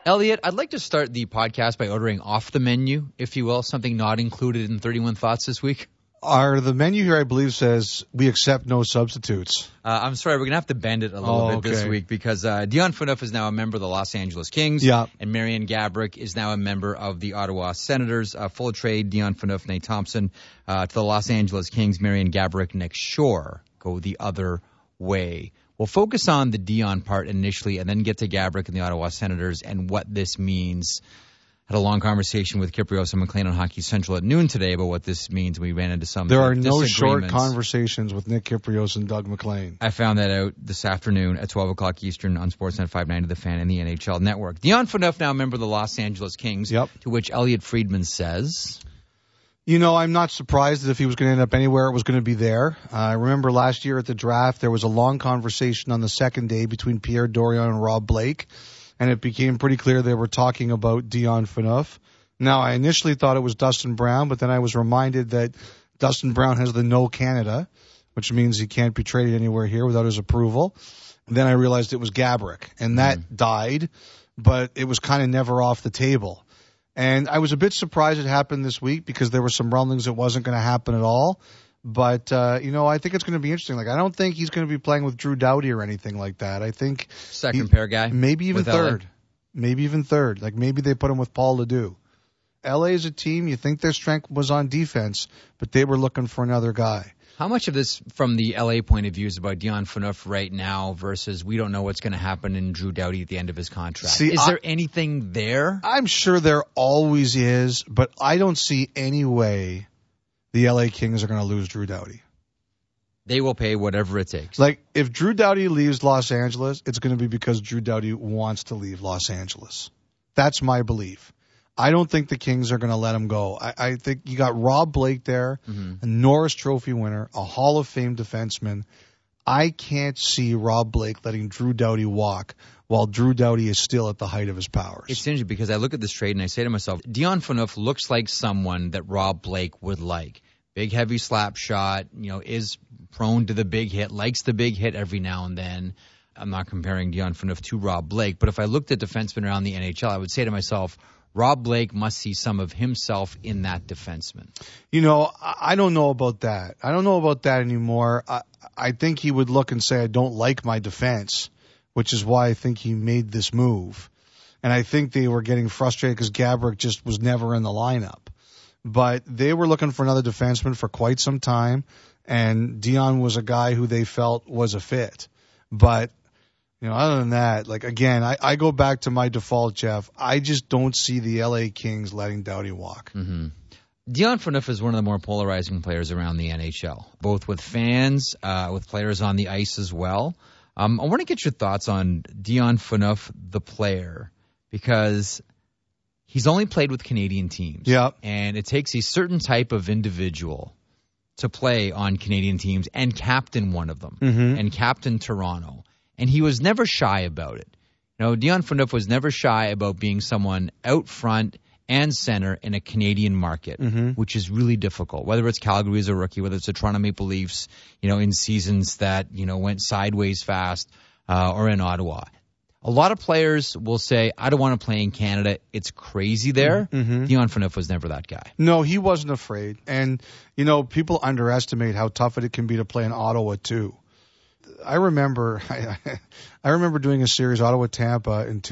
Elliot, I'd like to start the podcast by ordering off the menu, if you will, something not included in 31 Thoughts this week. The menu here, I believe, says we accept no substitutes. I'm sorry, we're going to have to bend it a little bit this week because Dion Phaneuf is now a member of the Los Angeles Kings. Yeah. And Marian Gaborik is now a member of the Ottawa Senators. Full trade, Dion Phaneuf, Nate Thompson to the Los Angeles Kings. Marian Gaborik, Nick Shore go the other way. We'll focus on the Dion part initially and then get to Gaborik and the Ottawa Senators and what this means. Had a long conversation with Kyprios and McLean on Hockey Central at noon today about what this means. We ran into some There are no short conversations with Nick Kyprios and Doug McLean. I found that out this afternoon at 12 o'clock Eastern on Sportsnet 590 The Fan and the NHL Network. Dion Phaneuf, now a member of the Los Angeles Kings, to which Elliot Friedman says... You know, I'm not surprised that if he was going to end up anywhere, it was going to be there. I remember last year at the draft, there was a long conversation on the second day between Pierre Dorion and Rob Blake, and it became pretty clear they were talking about Dion Phaneuf. Now, I initially thought it was Dustin Brown, but then I was reminded that Dustin Brown has the no Canada, which means he can't be traded anywhere here without his approval. And then I realized it was Gaborik, and that died, but it was kind of never off the table. And I was a bit surprised it happened this week because there were some rumblings it wasn't going to happen at all. But, I think it's going to be interesting. Like, I don't think he's going to be playing with Drew Doughty or anything like that. I think second pair guy. Maybe even third. LA. Maybe even third. Like, maybe they put him with Paul Ledoux. LA is a team, you think their strength was on defense, but they were looking for another guy. How much of this, from the LA point of view, is about Dion Phaneuf right now versus we don't know what's going to happen in Drew Doughty at the end of his contract? Is there anything there? I'm sure there always is, but I don't see any way the LA Kings are going to lose Drew Doughty. They will pay whatever it takes. Like, if Drew Doughty leaves Los Angeles, it's going to be because Drew Doughty wants to leave Los Angeles. That's my belief. I don't think the Kings are going to let him go. I think you got Rob Blake there, a Norris Trophy winner, a Hall of Fame defenseman. I can't see Rob Blake letting Drew Doughty walk while Drew Doughty is still at the height of his powers. It's interesting because I look at this trade and I say to myself, Dion Phaneuf looks like someone that Rob Blake would like. Big, heavy slap shot, is prone to the big hit, likes the big hit every now and then. I'm not comparing Dion Phaneuf to Rob Blake, but if I looked at defensemen around the NHL, I would say to myself, Rob Blake must see some of himself in that defenseman. I don't know about that. I don't know about that anymore. I think he would look and say, I don't like my defense, which is why I think he made this move. And I think they were getting frustrated because Gaborik just was never in the lineup. But they were looking for another defenseman for quite some time, and Dion was a guy who they felt was a fit. But other than that, again, I go back to my default, Jeff. I just don't see the LA Kings letting Doughty walk. Mm-hmm. Dion Phaneuf is one of the more polarizing players around the NHL, both with fans, with players on the ice as well. I want to get your thoughts on Dion Phaneuf, the player, because he's only played with Canadian teams. Yeah. And it takes a certain type of individual to play on Canadian teams and captain one of them, and captain Toronto. And he was never shy about it. Dion Phaneuf was never shy about being someone out front and center in a Canadian market, which is really difficult. Whether it's Calgary as a rookie, whether it's the Toronto Maple Leafs, in seasons that, went sideways fast, or in Ottawa. A lot of players will say, I don't want to play in Canada. It's crazy there. Dion Phaneuf was never that guy. No, he wasn't afraid. And, people underestimate how tough it can be to play in Ottawa, too. I remember doing a series, Ottawa-Tampa, in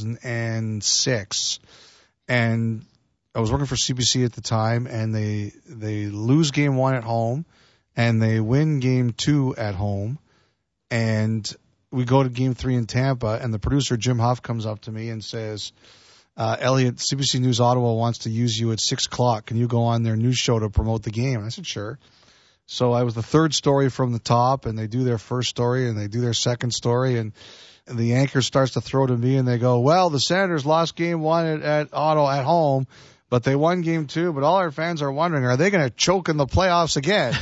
2006, and I was working for CBC at the time, and they lose game 1 at home, and they win game 2 at home, and we go to game 3 in Tampa, and the producer, Jim Huff, comes up to me and says, Elliot, CBC News Ottawa wants to use you at 6 o'clock. Can you go on their news show to promote the game? And I said, sure. So I was the third story from the top, and they do their first story, and they do their second story, and the anchor starts to throw to me, and they go, well, the Senators lost game 1 at Ottawa at home, but they won game 2, but all our fans are wondering, are they going to choke in the playoffs again?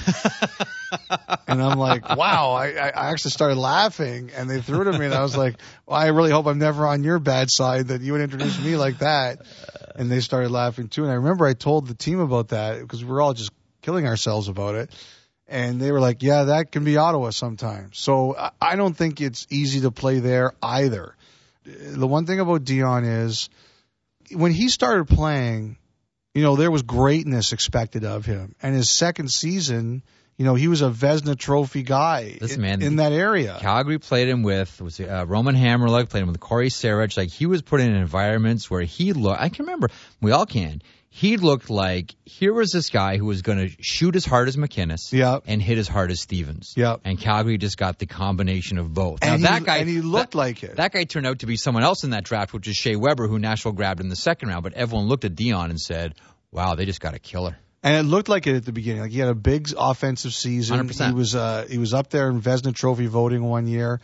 And I'm like, wow, I actually started laughing, and they threw to me, and I was like, well, I really hope I'm never on your bad side that you would introduce me like that. And they started laughing too. And I remember I told the team about that because we were all just killing ourselves about it. And they were like, yeah, that can be Ottawa sometimes. So I don't think it's easy to play there either. The one thing about Dion is when he started playing, there was greatness expected of him. And his second season, he was a Vezina Trophy guy in that area. Calgary played him with Roman Hammerluck, played him with Corey Sarich. Like, he was put in environments where he looked, I can remember, we all can, he looked like here was this guy who was going to shoot as hard as McInnes and hit as hard as Stevens. And Calgary just got the combination of both. And he looked like it. That guy turned out to be someone else in that draft, which is Shea Weber, who Nashville grabbed in the second round. But everyone looked at Dion and said, wow, they just got a killer. And it looked like it at the beginning. Like, he had a big offensive season. 100%. He was up there in Vezina Trophy voting one year.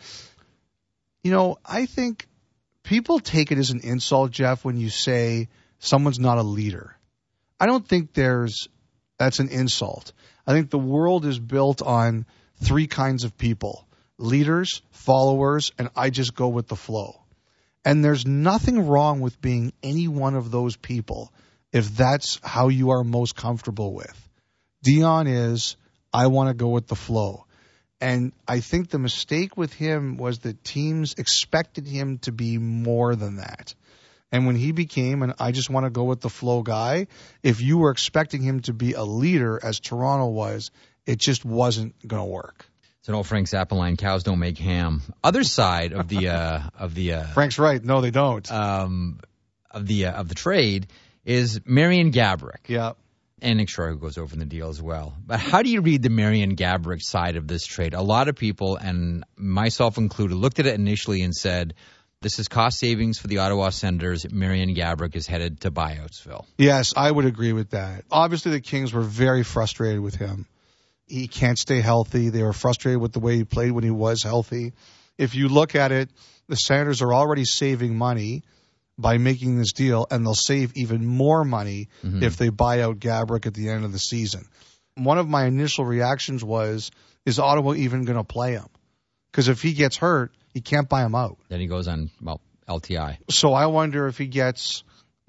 I think people take it as an insult, Jeff, when you say someone's not a leader. I don't think that's an insult. I think the world is built on three kinds of people: leaders, followers, and I just go with the flow. And there's nothing wrong with being any one of those people if that's how you are most comfortable with. Dion is, I want to go with the flow. And I think the mistake with him was that teams expected him to be more than that. And when he became an I just want to go with the flow guy, if you were expecting him to be a leader as Toronto was, it just wasn't going to work. It's an old Frank Zappa line, cows don't make ham. Other side of the Frank's right. No, they don't. Of the trade is Marian Gaborik. Yeah. And Nick Shore, who goes over in the deal as well. But how do you read the Marian Gaborik side of this trade? A lot of people, and myself included, looked at it initially and said, this is cost savings for the Ottawa Senators. Marian Gaborik is headed to Buyoutsville. Yes, I would agree with that. Obviously, the Kings were very frustrated with him. He can't stay healthy. They were frustrated with the way he played when he was healthy. If you look at it, the Senators are already saving money by making this deal, and they'll save even more money if they buy out Gaborik at the end of the season. One of my initial reactions was, is Ottawa even going to play him? Because if he gets hurt, he can't buy him out. Then he goes on, LTI. So I wonder if he gets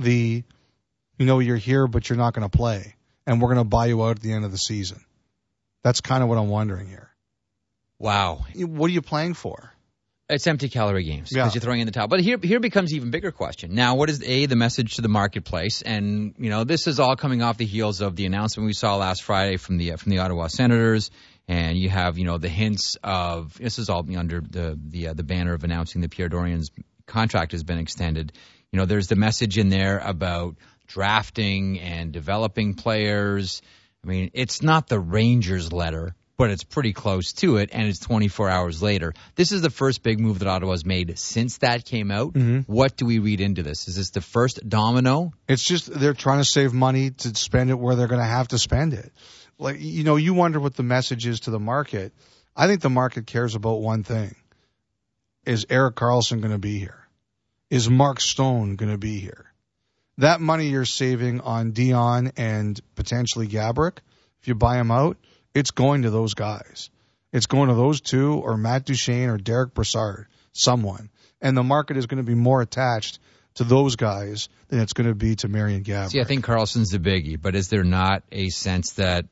you're here, but you're not going to play, and we're going to buy you out at the end of the season. That's kind of what I'm wondering here. Wow. What are you playing for? It's empty calorie games because you're throwing in the towel. But here becomes even bigger question. Now, what is the message to the marketplace? And this is all coming off the heels of the announcement we saw last Friday from the Ottawa Senators, and you have the hints of this is all under the banner of announcing that Pierre Dorian's contract has been extended. There's the message in there about drafting and developing players. I mean, it's not the Rangers letter, but it's pretty close to it, and it's 24 hours later. This is the first big move that Ottawa's made since that came out. What do we read into this? Is this the first domino? It's just they're trying to save money to spend it where they're going to have to spend it. Like, you wonder what the message is to the market. I think the market cares about one thing. Is Erik Karlsson going to be here? Is Mark Stone going to be here? That money you're saving on Dion and potentially Gaborik, if you buy him out, it's going to those guys. It's going to those two or Matt Duchene or Derek Brassard, someone. And the market is going to be more attached to those guys than it's going to be to Marian Gaborik. See, I think Karlsson's the biggie, but is there not a sense that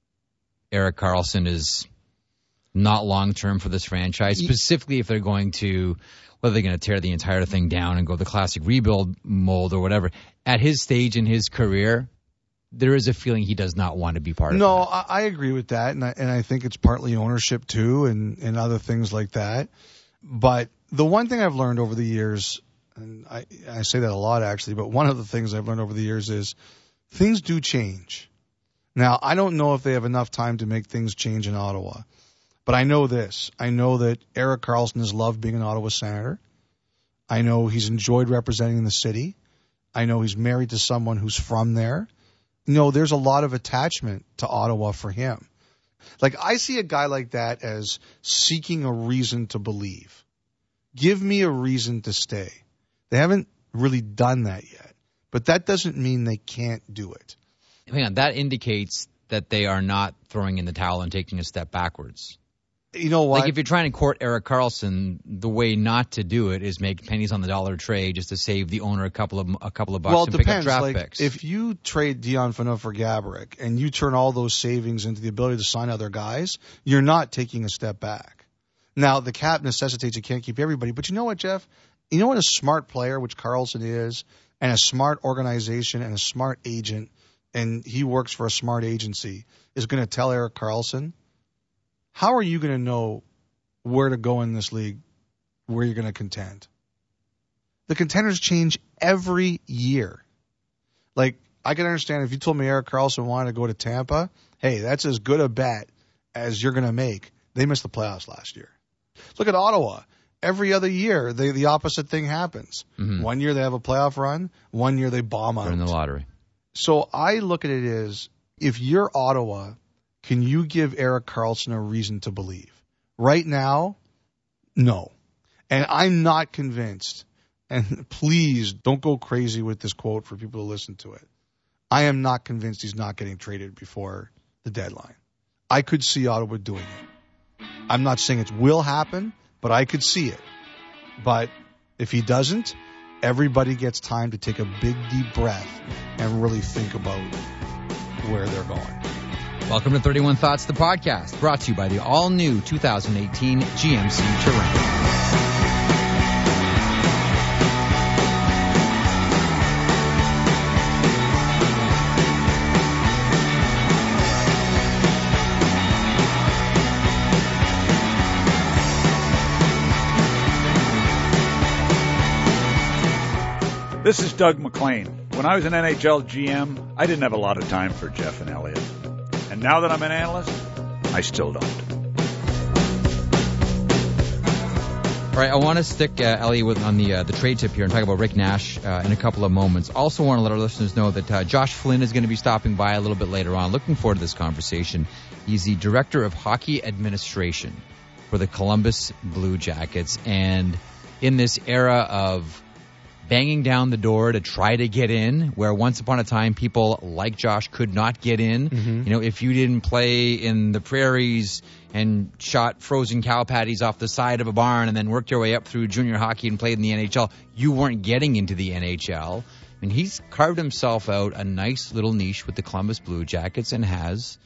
Erik Karlsson is not long-term for this franchise, specifically if they're going to – whether they're going to tear the entire thing down and go the classic rebuild mold or whatever. At his stage in his career, there is a feeling he does not want to be part of it. No, I agree with that, and I think it's partly ownership too and other things like that. But the one thing I've learned over the years, and I say that a lot actually, but one of the things I've learned over the years is things do change. Now, I don't know if they have enough time to make things change in Ottawa. But I know this. I know that Erik Karlsson has loved being an Ottawa Senator. I know he's enjoyed representing the city. I know he's married to someone who's from there. There's a lot of attachment to Ottawa for him. Like, I see a guy like that as seeking a reason to believe. Give me a reason to stay. They haven't really done that yet. But that doesn't mean they can't do it. Hang on. That indicates that they are not throwing in the towel and taking a step backwards. You know what? Like, if you're trying to court Erik Karlsson, the way not to do it is make pennies on the dollar trade just to save the owner a couple of bucks and pick up draft picks. If you trade Dion Phaneuf for Gaborik and you turn all those savings into the ability to sign other guys, you're not taking a step back. Now, the cap necessitates you can't keep everybody. But you know what, Jeff? You know what a smart player, which Karlsson is, and a smart organization and a smart agent, and he works for a smart agency, is going to tell Erik Karlsson? How are you going to know where to go in this league, where you're going to contend? The contenders change every year. Like, I can understand if you told me Erik Karlsson wanted to go to Tampa, hey, that's as good a bet as you're going to make. They missed the playoffs last year. Look at Ottawa. Every other year, the opposite thing happens. Mm-hmm. One year they have a playoff run. One year they bomb out. They're in the lottery. So I look at it as, if you're Ottawa, can you give Erik Karlsson a reason to believe? Right now, no. And I'm not convinced. And please don't go crazy with this quote for people to listen to it. I am not convinced he's not getting traded before the deadline. I could see Ottawa doing it. I'm not saying it will happen, but I could see it. But if he doesn't, everybody gets time to take a big, deep breath and really think about where they're going. Welcome to 31 Thoughts, the podcast, brought to you by the all-new 2018 GMC Terrain. This is Doug McLean. When I was an NHL GM, I didn't have a lot of time for Jeff and Elliot. And now that I'm an analyst, I still don't. All right, I want to stick, Elliot, on the trade tip here and talk about Rick Nash in a couple of moments. Also want to let our listeners know that Josh Flynn is going to be stopping by a little bit later on. Looking forward to this conversation. He's the Director of Hockey Administration for the Columbus Blue Jackets. And in this era of banging down the door to try to get in, where once upon a time people like Josh could not get in. Mm-hmm. You know, if you didn't play in the prairies and shot frozen cow patties off the side of a barn and then worked your way up through junior hockey and played in the NHL, you weren't getting into the NHL. I mean, he's carved himself out a nice little niche with the Columbus Blue Jackets and has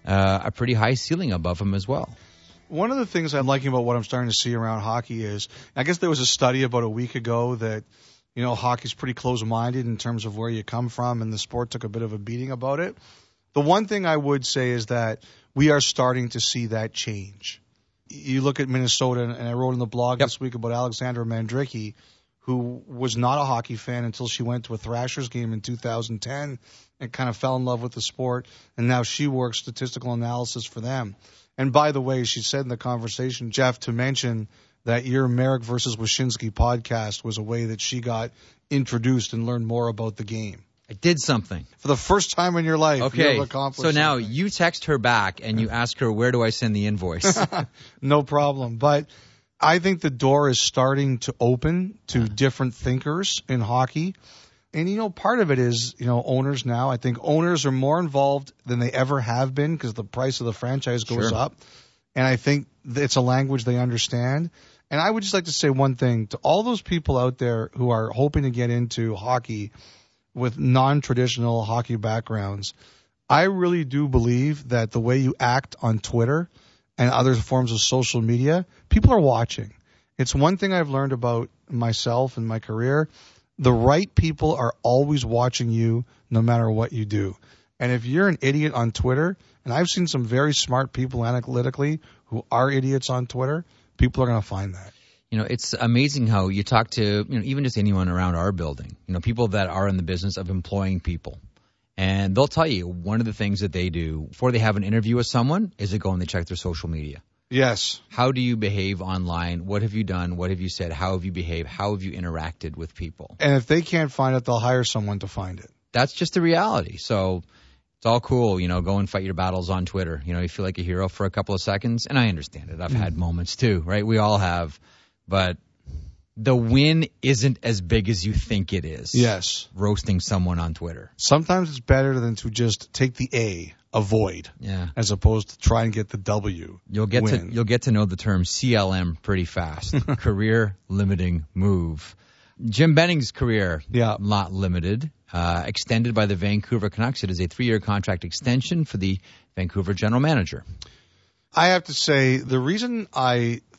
a pretty high ceiling above him as well. One of the things I'm liking about what I'm starting to see around hockey is, I guess there was a study about a week ago that, you know, hockey's pretty close-minded in terms of where you come from, and the sport took a bit of a beating about it. The one thing I would say is that we are starting to see that change. You look at Minnesota, and I wrote in the blog this week about Alexandra Mandrycky, who was not a hockey fan until she went to a Thrashers game in 2010 and kind of fell in love with the sport, and now she works statistical analysis for them. And by the way, she said in the conversation, Jeff, to mention that your Merrick versus Wyshynski podcast was a way that she got introduced and learned more about the game. I did something. For the first time in your life, okay. You have accomplished so now something. You text her back and you ask her, where do I send the invoice? No problem. But I think the door is starting to open to different thinkers in hockey. And, you know, part of it is, you know, owners now. I think owners are more involved than they ever have been because the price of the franchise goes up. And I think it's a language they understand. And I would just like to say one thing to all those people out there who are hoping to get into hockey with non-traditional hockey backgrounds. I really do believe that the way you act on Twitter and other forms of social media, people are watching. It's one thing I've learned about myself and my career. The right people are always watching you no matter what you do. And if you're an idiot on Twitter, and I've seen some very smart people analytically who are idiots on Twitter, people are going to find that. You know, it's amazing how you talk to, you know, even just anyone around our building, you know, people that are in the business of employing people. And they'll tell you one of the things that they do before they have an interview with someone is they go and they check their social media. Yes. How do you behave online? What have you done? What have you said? How have you behaved? How have you interacted with people? And if they can't find it, they'll hire someone to find it. That's just the reality. So it's all cool, you know, go and fight your battles on Twitter. You know, you feel like a hero for a couple of seconds, and I understand it. I've had moments too, right? We all have. But the win isn't as big as you think it is. Yes. Roasting someone on Twitter. Sometimes it's better than to just take the A, avoid, as opposed to try and get the W. You'll get to know the term CLM pretty fast. Career limiting move. Jim Benning's career, not limited, extended by the Vancouver Canucks. It is a 3-year contract extension for the Vancouver general manager. I have to say, the reason I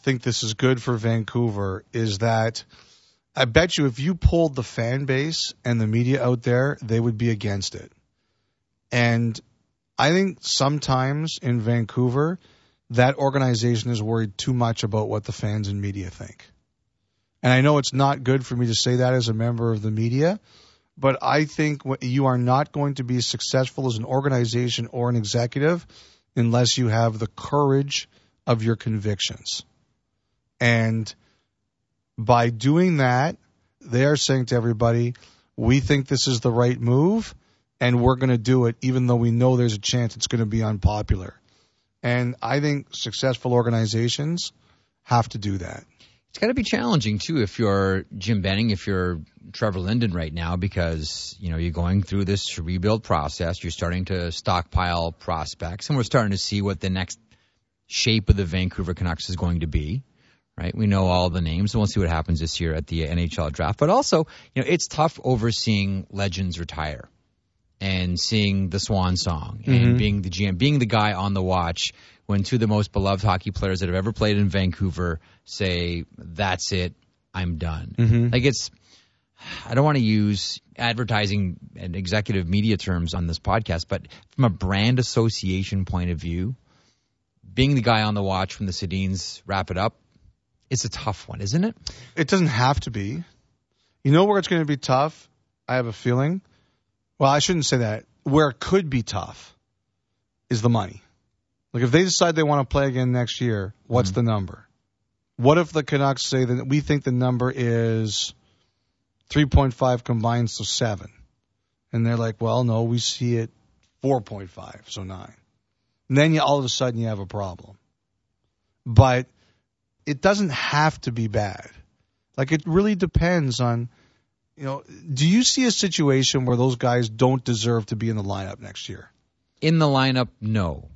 think this is good for Vancouver is that I bet you if you polled the fan base and the media out there, they would be against it. And I think sometimes in Vancouver, that organization is worried too much about what the fans and media think. And I know it's not good for me to say that as a member of the media, but I think you are not going to be successful as an organization or an executive unless you have the courage of your convictions. And by doing that, they are saying to everybody, we think this is the right move, and we're going to do it even though we know there's a chance it's going to be unpopular. And I think successful organizations have to do that. It's got to be challenging, too, if you're Jim Benning, if you're Trevor Linden right now, because, you're going through this rebuild process. You're starting to stockpile prospects, and we're starting to see what the next shape of the Vancouver Canucks is going to be, right? We know all the names, and we'll see what happens this year at the NHL draft. But also, it's tough overseeing legends retire and seeing the swan song and being the GM, being the guy on the watch when two of the most beloved hockey players that have ever played in Vancouver say, that's it, I'm done. I don't want to use advertising and executive media terms on this podcast, but from a brand association point of view, being the guy on the watch when the Sedins wrap it up, it's a tough one, isn't it? It doesn't have to be. You know where it's going to be tough? I have a feeling. Well, I shouldn't say that. Where it could be tough is the money. Like if they decide they want to play again next year, what's the number? What if the Canucks say that we think the number is 3.5 combined, so 7? And they're like, well, no, we see it 4.5, so 9. And then all of a sudden you have a problem. But it doesn't have to be bad. Like it really depends on, do you see a situation where those guys don't deserve to be in the lineup next year? In the lineup, no.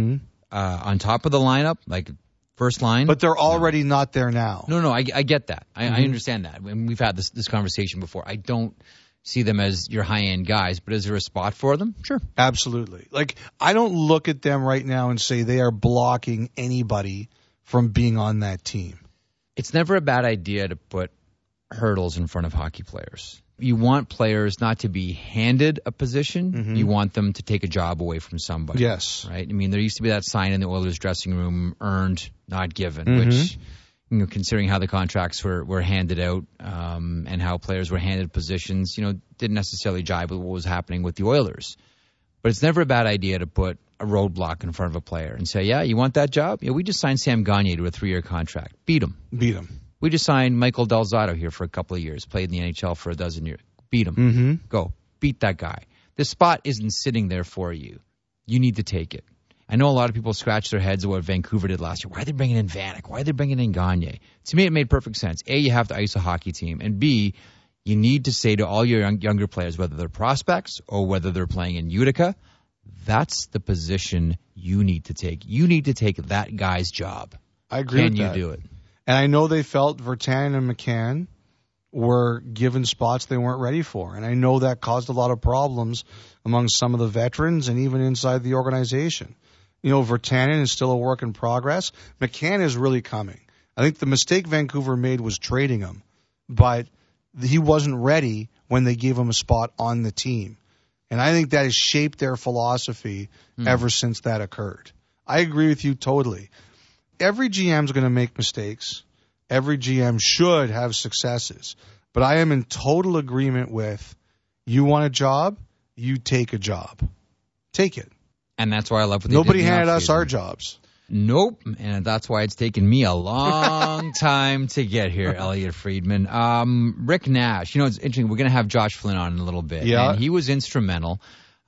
On top of the lineup, like first line. But they're already not there now. No, I get that. I understand that. And we've had this conversation before. I don't see them as your high-end guys, but is there a spot for them? Sure. Absolutely. Like, I don't look at them right now and say they are blocking anybody from being on that team. It's never a bad idea to put hurdles in front of hockey players. You want players not to be handed a position. You want them to take a job away from somebody. Yes. Right? I mean, there used to be that sign in the Oilers dressing room, earned, not given, which, considering how the contracts were handed out and how players were handed positions, didn't necessarily jive with what was happening with the Oilers. But it's never a bad idea to put a roadblock in front of a player and say, yeah, you want that job? Yeah, we just signed Sam Gagner to a 3-year contract. Beat him. We just signed Michael Del Zotto here for a couple of years, played in the NHL for a dozen years. Beat him. Go. Beat that guy. This spot isn't sitting there for you. You need to take it. I know a lot of people scratch their heads at what Vancouver did last year. Why are they bringing in Vanek? Why are they bringing in Gagner? To me, it made perfect sense. A, you have to ice a hockey team. And B, you need to say to all your younger players, whether they're prospects or whether they're playing in Utica, that's the position you need to take. You need to take that guy's job. I agree with that. Can you do it? And I know they felt Virtanen and McCann were given spots they weren't ready for. And I know that caused a lot of problems among some of the veterans and even inside the organization. Virtanen is still a work in progress. McCann is really coming. I think the mistake Vancouver made was trading him, but he wasn't ready when they gave him a spot on the team. And I think that has shaped their philosophy ever since that occurred. I agree with you totally. Every GM is going to make mistakes. Every GM should have successes. But I am in total agreement with, you want a job, you take a job. Take it. And that's why I love what they Nobody did in the handed us offseason. our jobs. Nope. And that's why it's taken me a long time to get here, Elliot Friedman. Rick Nash. It's interesting. We're going to have Josh Flynn on in a little bit. Yeah. And he was instrumental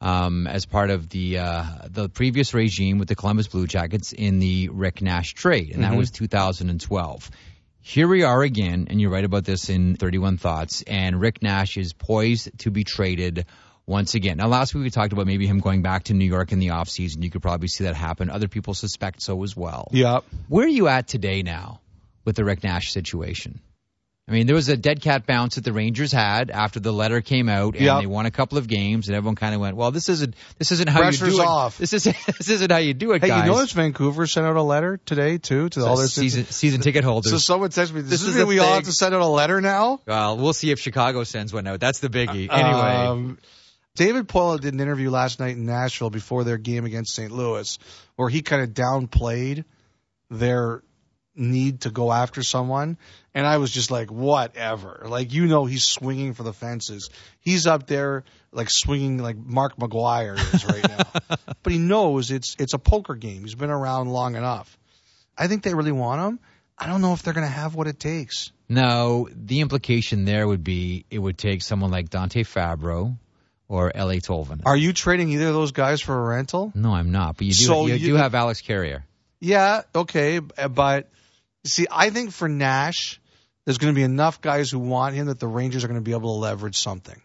as part of the previous regime with the Columbus Blue Jackets in the Rick Nash trade. And that was 2012. Here we are again, and you're right about this in 31 Thoughts, and Rick Nash is poised to be traded once again. Now, last week we talked about maybe him going back to New York in the offseason. You could probably see that happen. Other people suspect so as well. Yeah. Where are you at today now with the Rick Nash situation? I mean, there was a dead cat bounce that the Rangers had after the letter came out, and they won a couple of games, and everyone kind of went, "Well, this isn't how Pressure's you do it. off. This isn't how you do it, Hey, guys." you notice Vancouver sent out a letter today too to all their season ticket holders. So someone texted me, "This is we all have to send out a letter now." Well, we'll see if Chicago sends one out. That's the biggie. Anyway. David Poile did an interview last night in Nashville before their game against St. Louis, where he kind of downplayed their need to go after someone, and I was just like, whatever. Like, he's swinging for the fences. He's up there like swinging like Mark McGuire is right now. But he knows it's a poker game. He's been around long enough. I think they really want him. I don't know if they're going to have what it takes. No, the implication there would be it would take someone like Dante Fabro or L.A. Tolvanen. Are you trading either of those guys for a rental? No, I'm not. But you do have Alex Carrier. Yeah, okay. But, see, I think for Nash, there's going to be enough guys who want him that the Rangers are going to be able to leverage something.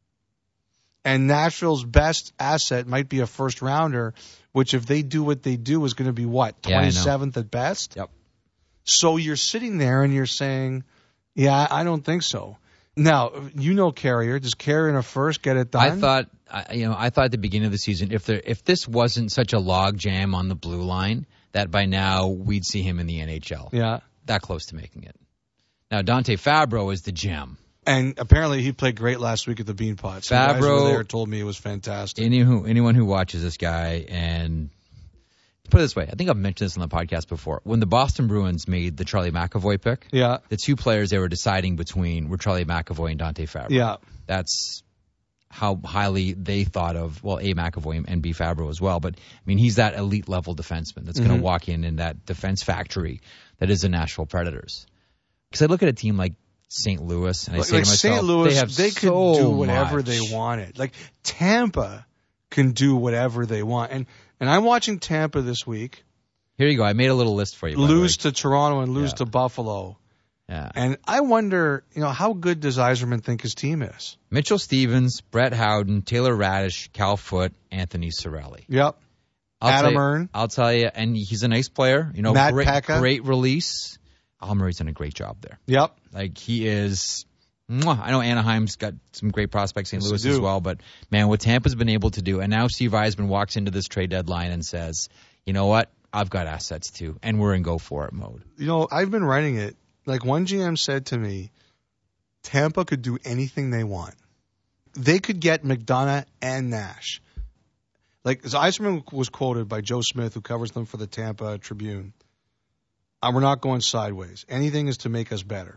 And Nashville's best asset might be a first-rounder, which if they do what they do is going to be what, 27th at best? Yep. So you're sitting there and you're saying, yeah, I don't think so. Now, Carrier. Does Carrier in a first get it done? I thought at the beginning of the season, if this wasn't such a log jam on the blue line, that by now we'd see him in the NHL. Yeah. That close to making it. Now, Dante Fabro is the gem. And apparently he played great last week at the Beanpot. Some guys over there told me it was fantastic. Anyone who watches this guy, and put it this way, I think I've mentioned this on the podcast before. When the Boston Bruins made the Charlie McAvoy pick, the two players they were deciding between were Charlie McAvoy and Dante Fabro. Yeah. That's how highly they thought of, well, A, McAvoy and B, Fabro as well. But, I mean, he's that elite level defenseman that's going to walk in that defense factory that is the Nashville Predators. Because I look at a team like St. Louis, and I say to myself, St. Louis, they could do whatever much. they wanted. Like, Tampa can do whatever they want. And I'm watching Tampa this week. Here you go. I made a little list for you. Lose to Toronto and lose to Buffalo. Yeah. And I wonder, how good does Yzerman think his team is? Mitchell Stevens, Brett Howden, Taylor Radish, Cal Foote, Anthony Cirelli. Yep. Adam Ern. I'll tell you, and he's a nice player. Matt Pekka. Great release. Al Murray's done a great job there. Yep. Like, he is. I know Anaheim's got some great prospects, St. Louis as well, but, man, what Tampa's been able to do, and now Steve Yzerman walks into this trade deadline and says, you know what, I've got assets too, and we're in go-for-it mode. I've been writing it. Like, one GM said to me, Tampa could do anything they want. They could get McDonough and Nash. Like, Yzerman was quoted by Joe Smith, who covers them for the Tampa Tribune. We're not going sideways. Anything is to make us better.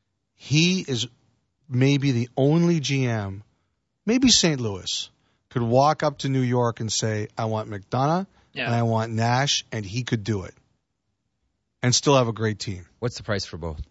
He is maybe the only GM, maybe St. Louis, could walk up to New York and say, I want McDonough and I want Nash, and he could do it and still have a great team. What's the price for both?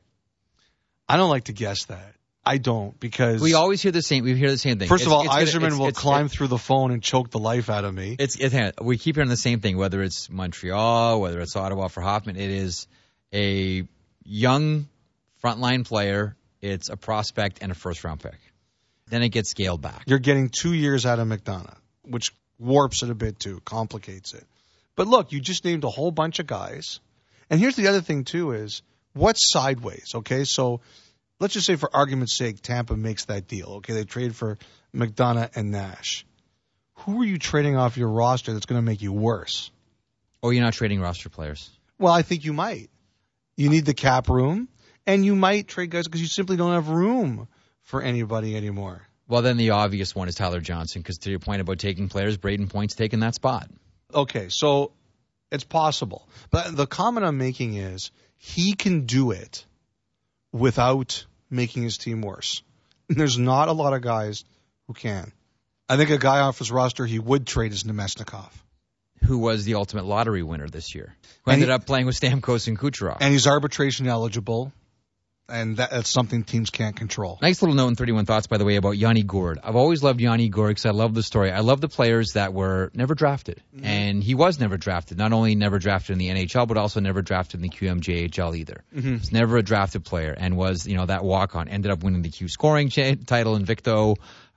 I don't like to guess that. I don't, because we always hear the same. We hear the same thing. First of all, Yzerman will climb through the phone and choke the life out of me. We keep hearing the same thing, whether it's Montreal, whether it's Ottawa for Hoffman. It is a young frontline player. It's a prospect and a first-round pick. Then it gets scaled back. You're getting 2 years out of McDonough, which warps it a bit too, complicates it. But look, you just named a whole bunch of guys. And here's the other thing too is, what's sideways, okay? So let's just say for argument's sake, Tampa makes that deal, okay? They trade for McDonough and Nash. Who are you trading off your roster that's going to make you worse? Oh, you're not trading roster players? Well, I think you might. You need the cap room, and you might trade guys because you simply don't have room for anybody anymore. Well, then the obvious one is Tyler Johnson, because to your point about taking players, Braden Point's taking that spot. Okay, so it's possible. But the comment I'm making is he can do it without making his team worse. And there's not a lot of guys who can. I think a guy off his roster he would trade is Nemesnikov, who was the ultimate lottery winner this year, who ended up playing with Stamkos and Kucherov. And he's arbitration eligible, and that's something teams can't control. Nice little note in 31 Thoughts, by the way, about Yanni Gourde. I've always loved Yanni Gourde because I love the story. I love the players that were never drafted. Mm-hmm. And he was never drafted. Not only never drafted in the NHL, but also never drafted in the QMJHL either. Mm-hmm. He's never a drafted player and was, that walk-on. Ended up winning the Q scoring title Invicto.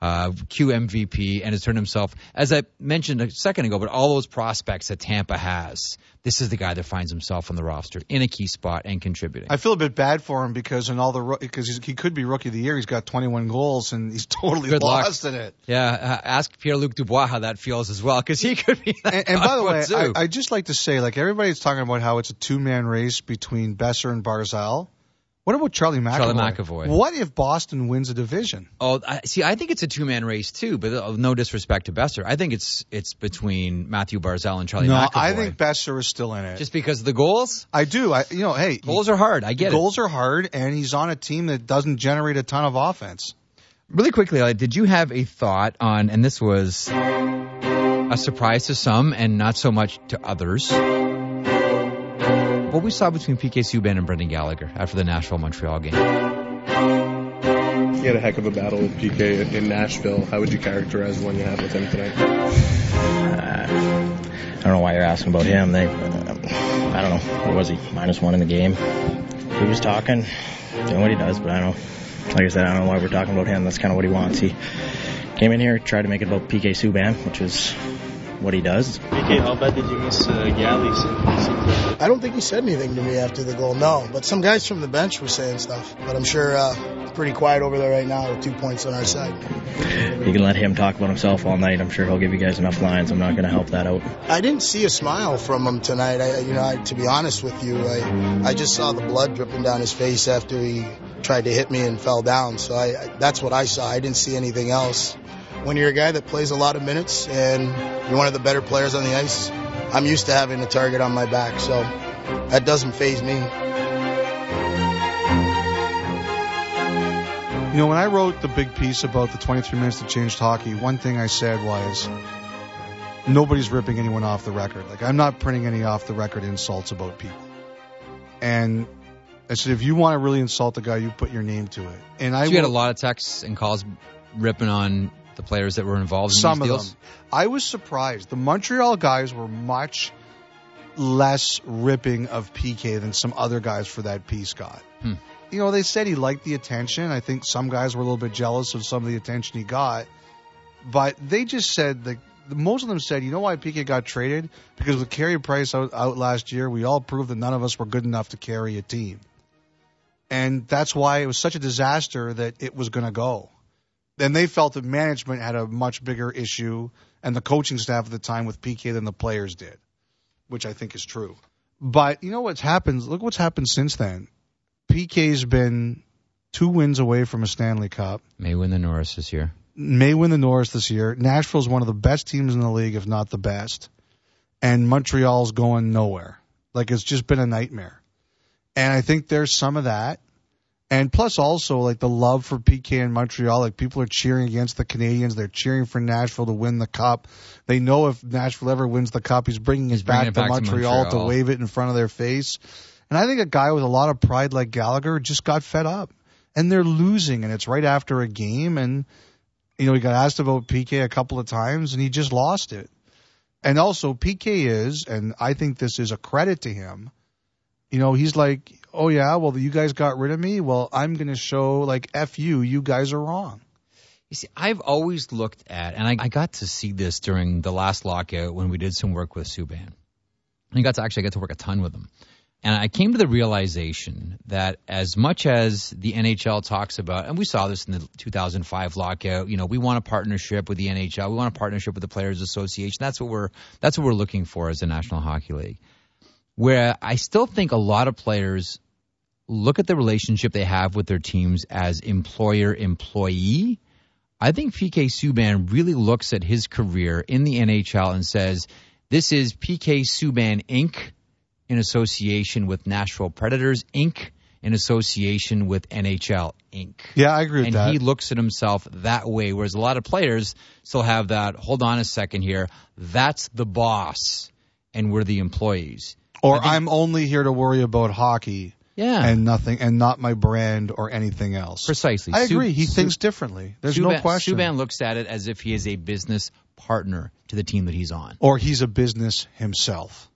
QMVP, and has turned himself, as I mentioned a second ago, but all those prospects that Tampa has, this is the guy that finds himself on the roster in a key spot and contributing. I feel a bit bad for him because he could be Rookie of the Year. He's got 21 goals, and he's totally lost in it. Yeah, ask Pierre-Luc Dubois how that feels as well, because he could be that And by the way, I'd just like to say, like, everybody's talking about how it's a two-man race between Besser and Barzal. What about Charlie McAvoy? What if Boston wins a division? Oh, I think it's a two-man race too, but no disrespect to Besser. I think it's between Matthew Barzal and Charlie McAvoy. No, I think Besser is still in it. Just because of the goals? I do. Hey. Goals are hard. I get it. Goals are hard, and he's on a team that doesn't generate a ton of offense. Really quickly, did you have a thought on, and this was a surprise to some and not so much to others, what we saw between PK Subban and Brendan Gallagher after the Nashville-Montreal game? He had a heck of a battle with PK in Nashville. How would you characterize the one you had with him tonight? I don't know why you're asking about him. I don't know. What was he? -1 in the game. He was talking, doing what he does, but I don't know. Like I said, I don't know why we're talking about him. That's kind of what he wants. He came in here, tried to make it about PK Subban, which is what he does. PK, how bad did you miss Galley? I don't think he said anything to me after the goal, no. But some guys from the bench were saying stuff. But I'm sure it's pretty quiet over there right now with 2 points on our side. You can let him talk about himself all night. I'm sure he'll give you guys enough lines. I'm not going to help that out. I didn't see a smile from him tonight. To be honest with you, I just saw the blood dripping down his face after he tried to hit me and fell down. So that's what I saw. I didn't see anything else. When you're a guy that plays a lot of minutes and you're one of the better players on the ice, I'm used to having a target on my back, so that doesn't faze me. When I wrote the big piece about the 23 minutes that changed hockey, one thing I said was nobody's ripping anyone off the record. Like, I'm not printing any off-the-record insults about people. And I said, if you want to really insult the guy, you put your name to it. And you had a lot of texts and calls ripping on the players that were involved in some these of deals? them. I was surprised. The Montreal guys were much less ripping of PK than some other guys for that piece got. They said he liked the attention. I think some guys were a little bit jealous of some of the attention he got. But they just said, most of them said, you know why PK got traded? Because with Carey Price out last year, we all proved that none of us were good enough to carry a team. And that's why it was such a disaster that it was going to go. And they felt that management had a much bigger issue and the coaching staff at the time with PK than the players did, which I think is true. But you know what's happened? Look what's happened since then. PK's been 2 wins away from a Stanley Cup. May win the Norris this year. Nashville's one of the best teams in the league, if not the best. And Montreal's going nowhere. It's just been a nightmare. And I think there's some of that. And plus also, the love for PK in Montreal, people are cheering against the Canadians. They're cheering for Nashville to win the Cup. They know if Nashville ever wins the Cup, he's bringing it back to Montreal to wave it in front of their face. And I think a guy with a lot of pride like Gallagher just got fed up. And they're losing, and it's right after a game. And, he got asked about PK a couple of times, and he just lost it. And also, PK is, and I think this is a credit to him, he's like, oh, yeah, well, you guys got rid of me. Well, I'm going to show, F you guys are wrong. You see, I've always looked at, and I got to see this during the last lockout when we did some work with Subban. I got to work a ton with him. And I came to the realization that as much as the NHL talks about, and we saw this in the 2005 lockout, we want a partnership with the NHL. We want a partnership with the Players Association. That's what we're looking for as a National Hockey League. Where I still think a lot of players look at the relationship they have with their teams as employer-employee. I think PK Subban really looks at his career in the NHL and says, this is PK Subban, Inc., in association with Nashville Predators, Inc., in association with NHL, Inc. Yeah, I agree with that. And he looks at himself that way, whereas a lot of players still have that, hold on a second here, that's the boss, and we're the employees. Or I'm only here to worry about hockey. Yeah. And nothing, and not my brand or anything else. Precisely. I agree. He thinks differently. There's no question. Subban looks at it as if he is a business partner to the team that he's on. Or he's a business himself.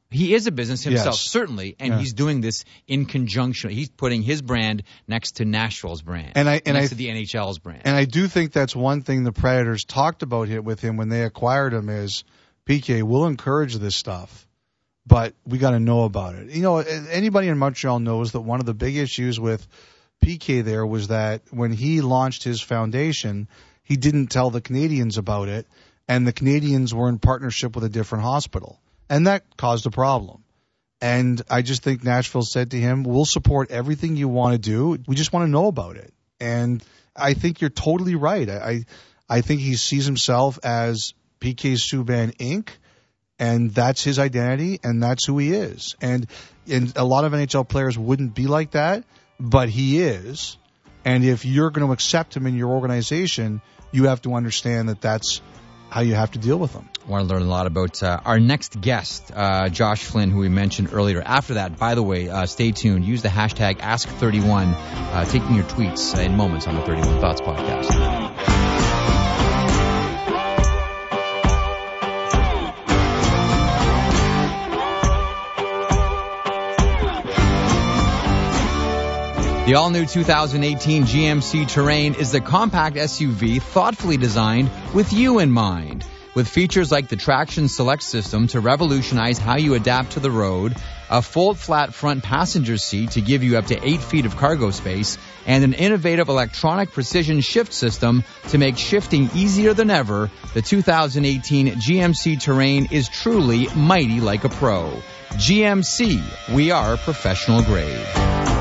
He is a business himself, Yes. certainly, and he's doing this in conjunction. He's putting his brand next to Nashville's brand, next to the NHL's brand. And I do think that's one thing the Predators talked about with him when they acquired him is, PK, we'll encourage this stuff, but we got to know about it. You know, anybody in Montreal knows that one of the big issues with PK there was that when he launched his foundation, he didn't tell the Canadians about it, and the Canadians were in partnership with a different hospital. And that caused a problem. And I just think Nashville said to him, we'll support everything you want to do. We just want to know about it. And I think you're totally right. I think he sees himself as PK Subban Inc., and that's his identity, and that's who he is. And a lot of NHL players wouldn't be like that, but he is. And if you're going to accept him in your organization, you have to understand that that's how you have to deal with them. I want to learn a lot about our next guest, Josh Flynn, who we mentioned earlier. After that, by the way, stay tuned. Use the hashtag Ask31, taking your tweets in moments on the 31 Thoughts podcast. The all-new 2018 GMC Terrain is the compact SUV thoughtfully designed with you in mind. With features like the Traction Select system to revolutionize how you adapt to the road, a fold-flat front passenger seat to give you up to 8 feet of cargo space, and an innovative electronic precision shift system to make shifting easier than ever, the 2018 GMC Terrain is truly mighty like a pro. GMC, we are professional grade.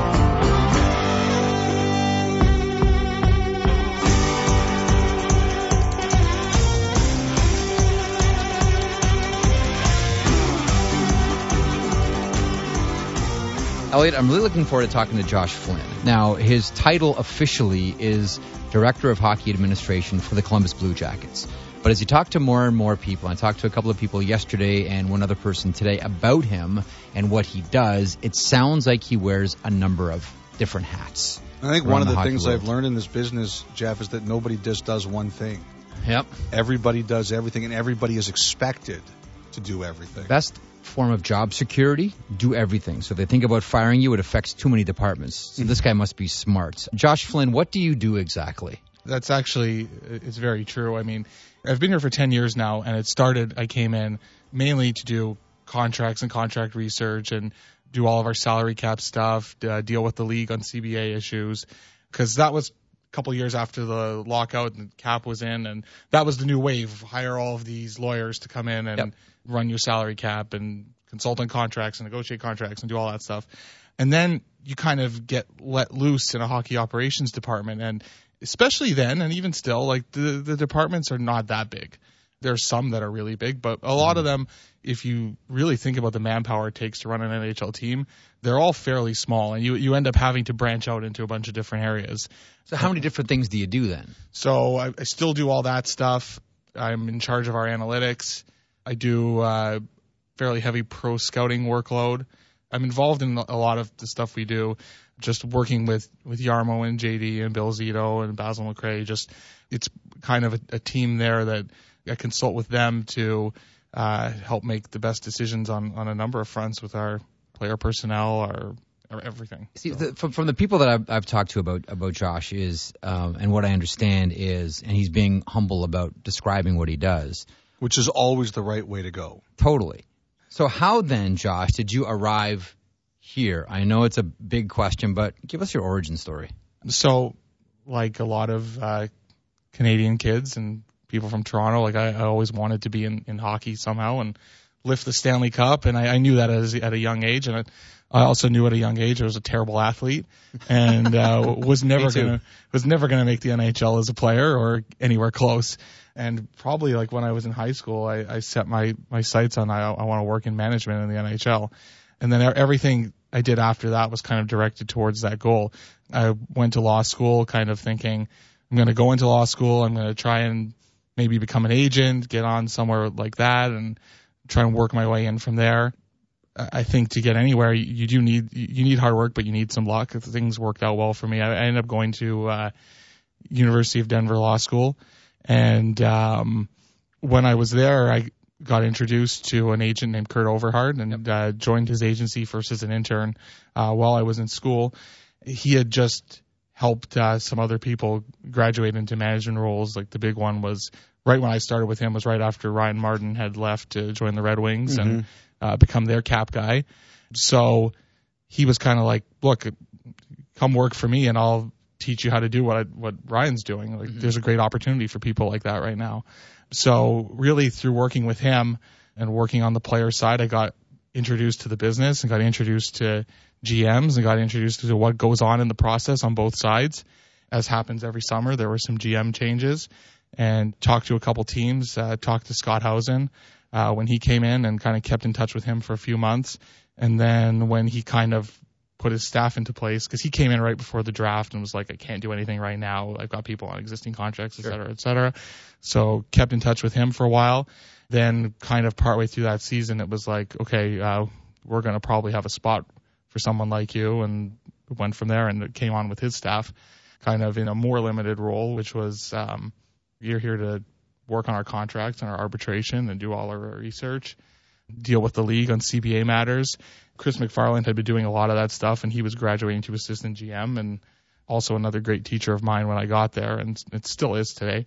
Elliot, I'm really looking forward to talking to Josh Flynn. Now, his title officially is Director of Hockey Administration for the Columbus Blue Jackets. But as you talk to more and more people, I talked to a couple of people yesterday and one other person today about him and what he does, it sounds like he wears a number of different hats. I think one of the things world. I've learned in this business, Jeff, is that nobody just does one thing. Yep. Everybody does everything, and everybody is expected to do everything. Best form of job security, do everything. So if they think about firing you, it affects too many departments. So this guy must be smart. Josh Flynn, what do you do exactly? That's actually, it's very true. I mean, I've been here for 10 years now, and I came in mainly to do contracts and contract research and do all of our salary cap stuff, deal with the league on CBA issues, because that was a couple years after the lockout and the cap was in, and that was the new wave. Hire all of these lawyers to come in and run your salary cap and consult on contracts and negotiate contracts and do all that stuff. And then you kind of get let loose in a hockey operations department, and especially then, and even still, like the departments are not that big. There's some that are really big, but a lot of them, if you really think about the manpower it takes to run an NHL team, they're all fairly small, and you end up having to branch out into a bunch of different areas. So how many different things do you do then? So I still do all that stuff. I'm in charge of our analytics. I do fairly heavy pro scouting workload. I'm involved in a lot of the stuff we do, just working with Jarmo and JD and Bill Zito and Basil McRae. It's kind of a team there that I consult with them to help make the best decisions on a number of fronts with our player personnel, our everything. See, from the people that I've talked to about Josh is, and what I understand is, and he's being humble about describing what he does. Which is always the right way to go. Totally. So how then, Josh, did you arrive here? I know it's a big question, but give us your origin story. So, like a lot of Canadian kids and people from Toronto, like I always wanted to be in hockey somehow and lift the Stanley Cup, and I knew that at a young age, and I also knew at a young age I was a terrible athlete and was never gonna make the NHL as a player or anywhere close. And probably like when I was in high school, I set my sights on I want to work in management in the NHL. And then everything I did after that was kind of directed towards that goal. I went to law school kind of thinking I'm going to go into law school. I'm going to try and maybe become an agent, get on somewhere like that and try and work my way in from there. I think to get anywhere, you need hard work, but you need some luck. Things worked out well for me. I ended up going to University of Denver Law School. And when I was there, got introduced to an agent named Kurt Overhard and joined his agency first as an intern while I was in school. He had just helped some other people graduate into management roles. Like the big one was right when I started with him was right after Ryan Martin had left to join the Red Wings and become their cap guy. So he was kind of like, look, come work for me and I'll teach you how to do what Ryan's doing. Like there's a great opportunity for people like that right now. So really through working with him and working on the player side, I got introduced to the business and got introduced to GMs and got introduced to what goes on in the process on both sides. As happens every summer, there were some GM changes and talked to a couple teams, talked to Scott Housen when he came in and kind of kept in touch with him for a few months. And then when he kind of put his staff into place, because he came in right before the draft and was like, I can't do anything right now. I've got people on existing contracts, et cetera, et cetera. So kept in touch with him for a while. Then kind of partway through that season, it was like, okay, we're going to probably have a spot for someone like you, and went from there and came on with his staff kind of in a more limited role, which was you're here to work on our contracts and our arbitration and do all our research, deal with the league on CBA matters. Chris McFarland had been doing a lot of that stuff, and he was graduating to assistant GM and also another great teacher of mine when I got there, and it still is today.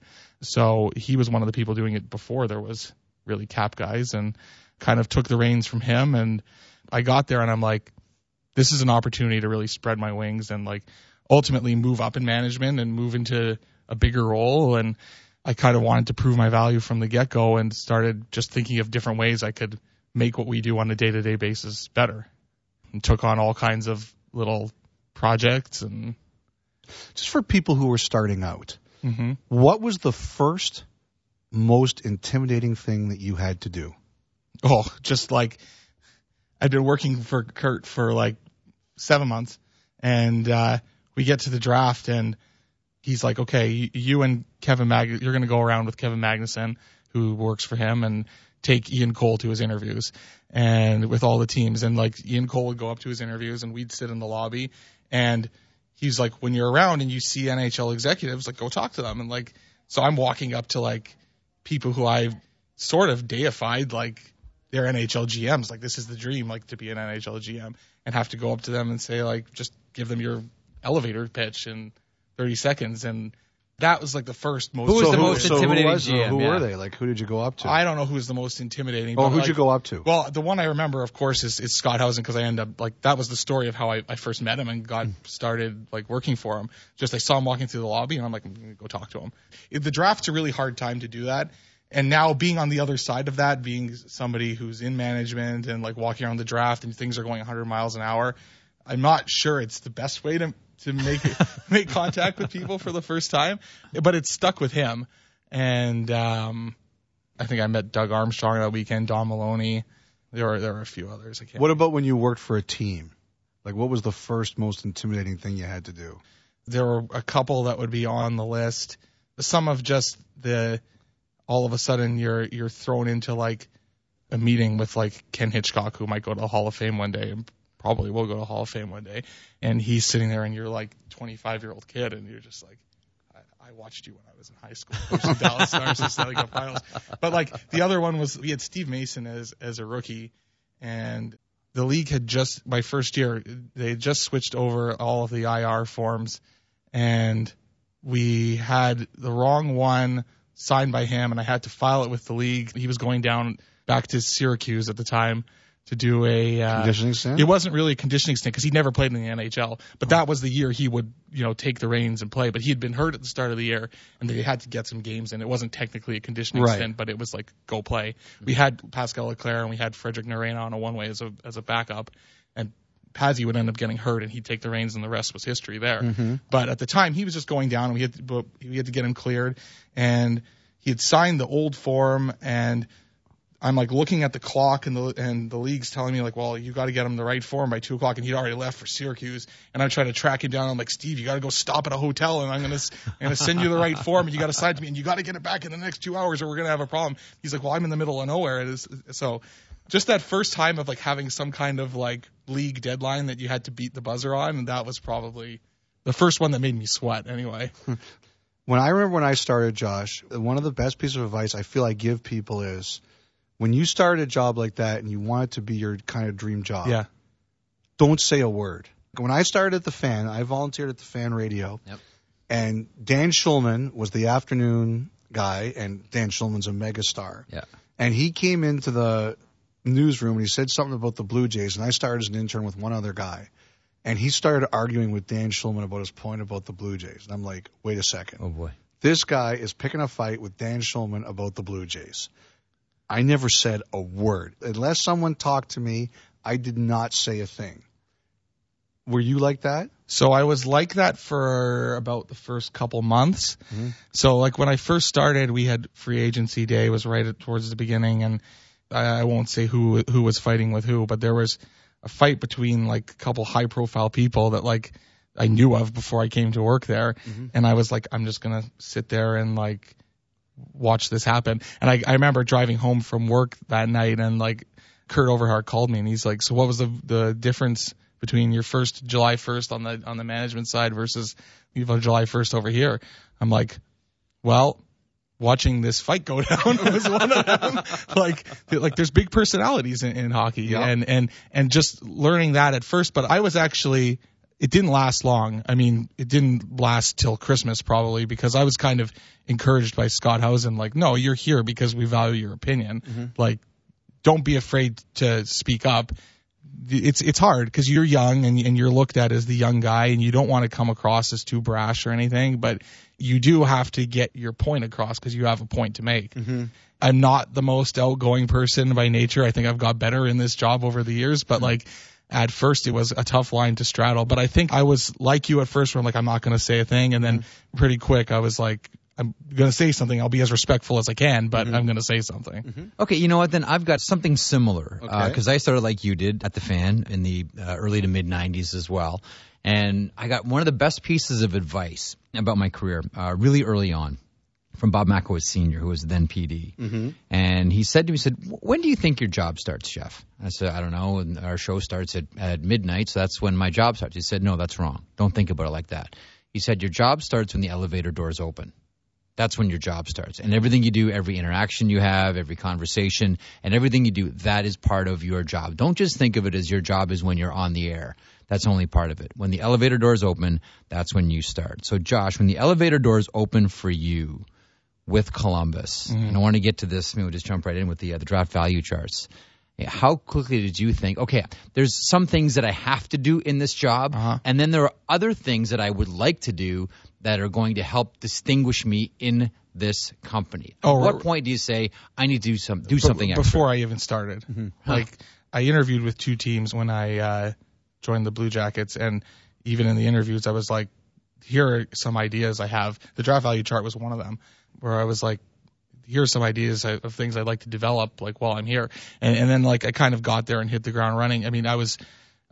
So he was one of the people doing it before there was really cap guys, and kind of took the reins from him. And I got there and I'm like, this is an opportunity to really spread my wings and like ultimately move up in management and move into a bigger role. And I kind of wanted to prove my value from the get-go and started just thinking of different ways I could make what we do on a day-to-day basis better, and took on all kinds of little projects. And just for people who were starting out, what was the first most intimidating thing that you had to do? Oh, just like I'd been working for Kurt for like 7 months, and we get to the draft and he's like, okay, you and Kevin you're going to go around with Kevin Magnuson, who works for him, and take Ian Cole to his interviews and with all the teams. And like Ian Cole would go up to his interviews and we'd sit in the lobby, and he's like, when you're around and you see NHL executives, like go talk to them. And like, so I'm walking up to like people who I sort of deified, like they're NHL GMs. Like this is the dream, like to be an NHL GM, and have to go up to them and say like, just give them your elevator pitch in 30 seconds. And that was like the first most. Who was the most intimidating GM? Who were they? Like, who did you go up to? I don't know who was the most intimidating. Oh, but who'd like, you go up to? Well, the one I remember, of course, is Scott Housen, because I ended up like that was the story of how I first met him and got started like working for him. Just I saw him walking through the lobby and I'm like, I'm gonna go talk to him. The draft's a really hard time to do that. And now being on the other side of that, being somebody who's in management and like walking around the draft and things are going 100 miles an hour, I'm not sure it's the best way to make contact with people for the first time, but it stuck with him. And I think I met Doug Armstrong that weekend, Don Maloney. There were a few others. What about when you worked for a team? Like, what was the first most intimidating thing you had to do? There were a couple that would be on the list. Some of just all of a sudden you're thrown into like a meeting with like Ken Hitchcock, who might go to the Hall of Fame one day, and probably will go to Hall of Fame one day, and he's sitting there and you're like 25-year-old kid and you're just like, I watched you when I was in high school, coaching Dallas Stars and Stanley Cup Finals. But like the other one was we had Steve Mason as a rookie, and the league had just, my first year, they had just switched over all of the IR forms, and we had the wrong one signed by him, and I had to file it with the league. He was going down back to Syracuse at the time to do a conditioning stint? It wasn't really a conditioning stint because he'd never played in the NHL, but that was the year he would, take the reins and play. But he had been hurt at the start of the year, and they had to get some games in. It wasn't technically a conditioning stint, but it was like go play. We had Pascal Leclerc and we had Frederick Norena on a one-way as a backup, and Pazzi would end up getting hurt, and he'd take the reins, and the rest was history there. Mm-hmm. But at the time, he was just going down, and we had to get him cleared, and he had signed the old form, and I'm like looking at the clock, and the league's telling me like, well, you got to get him the right form by 2:00, and he'd already left for Syracuse. And I'm trying to track him down. I'm like, Steve, you got to go stop at a hotel, and I'm gonna send you the right form, and you got to sign to me, and you got to get it back in the next 2 hours, or we're gonna have a problem. He's like, well, I'm in the middle of nowhere. So just that first time of like having some kind of like league deadline that you had to beat the buzzer on, and that was probably the first one that made me sweat. Anyway. When I started, Josh, one of the best pieces of advice I feel I give people is, when you start a job like that and you want it to be your kind of dream job, Yeah. don't say a word. When I started at the Fan, I volunteered at the Fan Radio. Yep. And Dan Schulman was the afternoon guy, and Dan Schulman's a megastar. Yeah. And he came into the newsroom and he said something about the Blue Jays, and I started as an intern with one other guy. And he started arguing with Dan Schulman about his point about the Blue Jays. And I'm like, wait a second. Oh, boy. This guy is picking a fight with Dan Schulman about the Blue Jays. I never said a word. Unless someone talked to me, I did not say a thing. Were you like that? So I was like that for about the first couple months. So like when I first started, we had free agency day was towards the beginning, and I won't say who was fighting with who, but there was a fight between like a couple high profile people that like I knew of before I came to work there. And I was like, I'm just going to sit there and like watch this happen. And I remember driving home from work that night, and like Kurt Overhart called me and he's like, so what was the difference between your first July 1st on the management side versus July 1st over here? I'm like, well, watching this fight go down was one of them. like there's big personalities in hockey. Yeah. And just learning that at first, but I was actually, it didn't last long. I mean, it didn't last till Christmas probably, because I was kind of encouraged by Scott Housen, like, no, you're here because we value your opinion. Like, don't be afraid to speak up. It's hard because you're young and you're looked at as the young guy, and you don't want to come across as too brash or anything, but you do have to get your point across because you have a point to make. I'm not the most outgoing person by nature. I think I've got better in this job over the years, but like at first it was a tough line to straddle. But I think I was like you at first, where I'm like, I'm not going to say a thing. And then pretty quick I was like, I'm going to say something. I'll be as respectful as I can, but I'm going to say something. Okay, you know what? Then I've got something similar because I started like you did at the Fan in the early to mid 90s as well. And I got one of the best pieces of advice about my career really early on from Bob McElwee Sr., who was then PD. And he said to me, when do you think your job starts, Jeff? I said, I don't know. And our show starts at midnight, so that's when my job starts. He said, no, that's wrong. Don't think about it like that. He said, your job starts when the elevator doors open. That's when your job starts. And everything you do, every interaction you have, every conversation, and everything you do, that is part of your job. Don't just think of it as your job is when you're on the air. That's only part of it. When the elevator doors open, that's when you start. So, Josh, when the elevator doors open for you with Columbus, and I want to get to this, maybe we'll just jump right in with the draft value charts. How quickly did you think, okay, there's some things that I have to do in this job, and then there are other things that I would like to do that are going to help distinguish me in this company? At what point do you say, I need to do something extra? Before I even started. Like, I interviewed with 2 teams when I joined the Blue Jackets, and even in the interviews, I was like, here are some ideas I have. The draft value chart was one of them, where I was like, here are some ideas of things I'd like to develop, like, while I'm here. And then, like, I kind of got there and hit the ground running. I mean, I was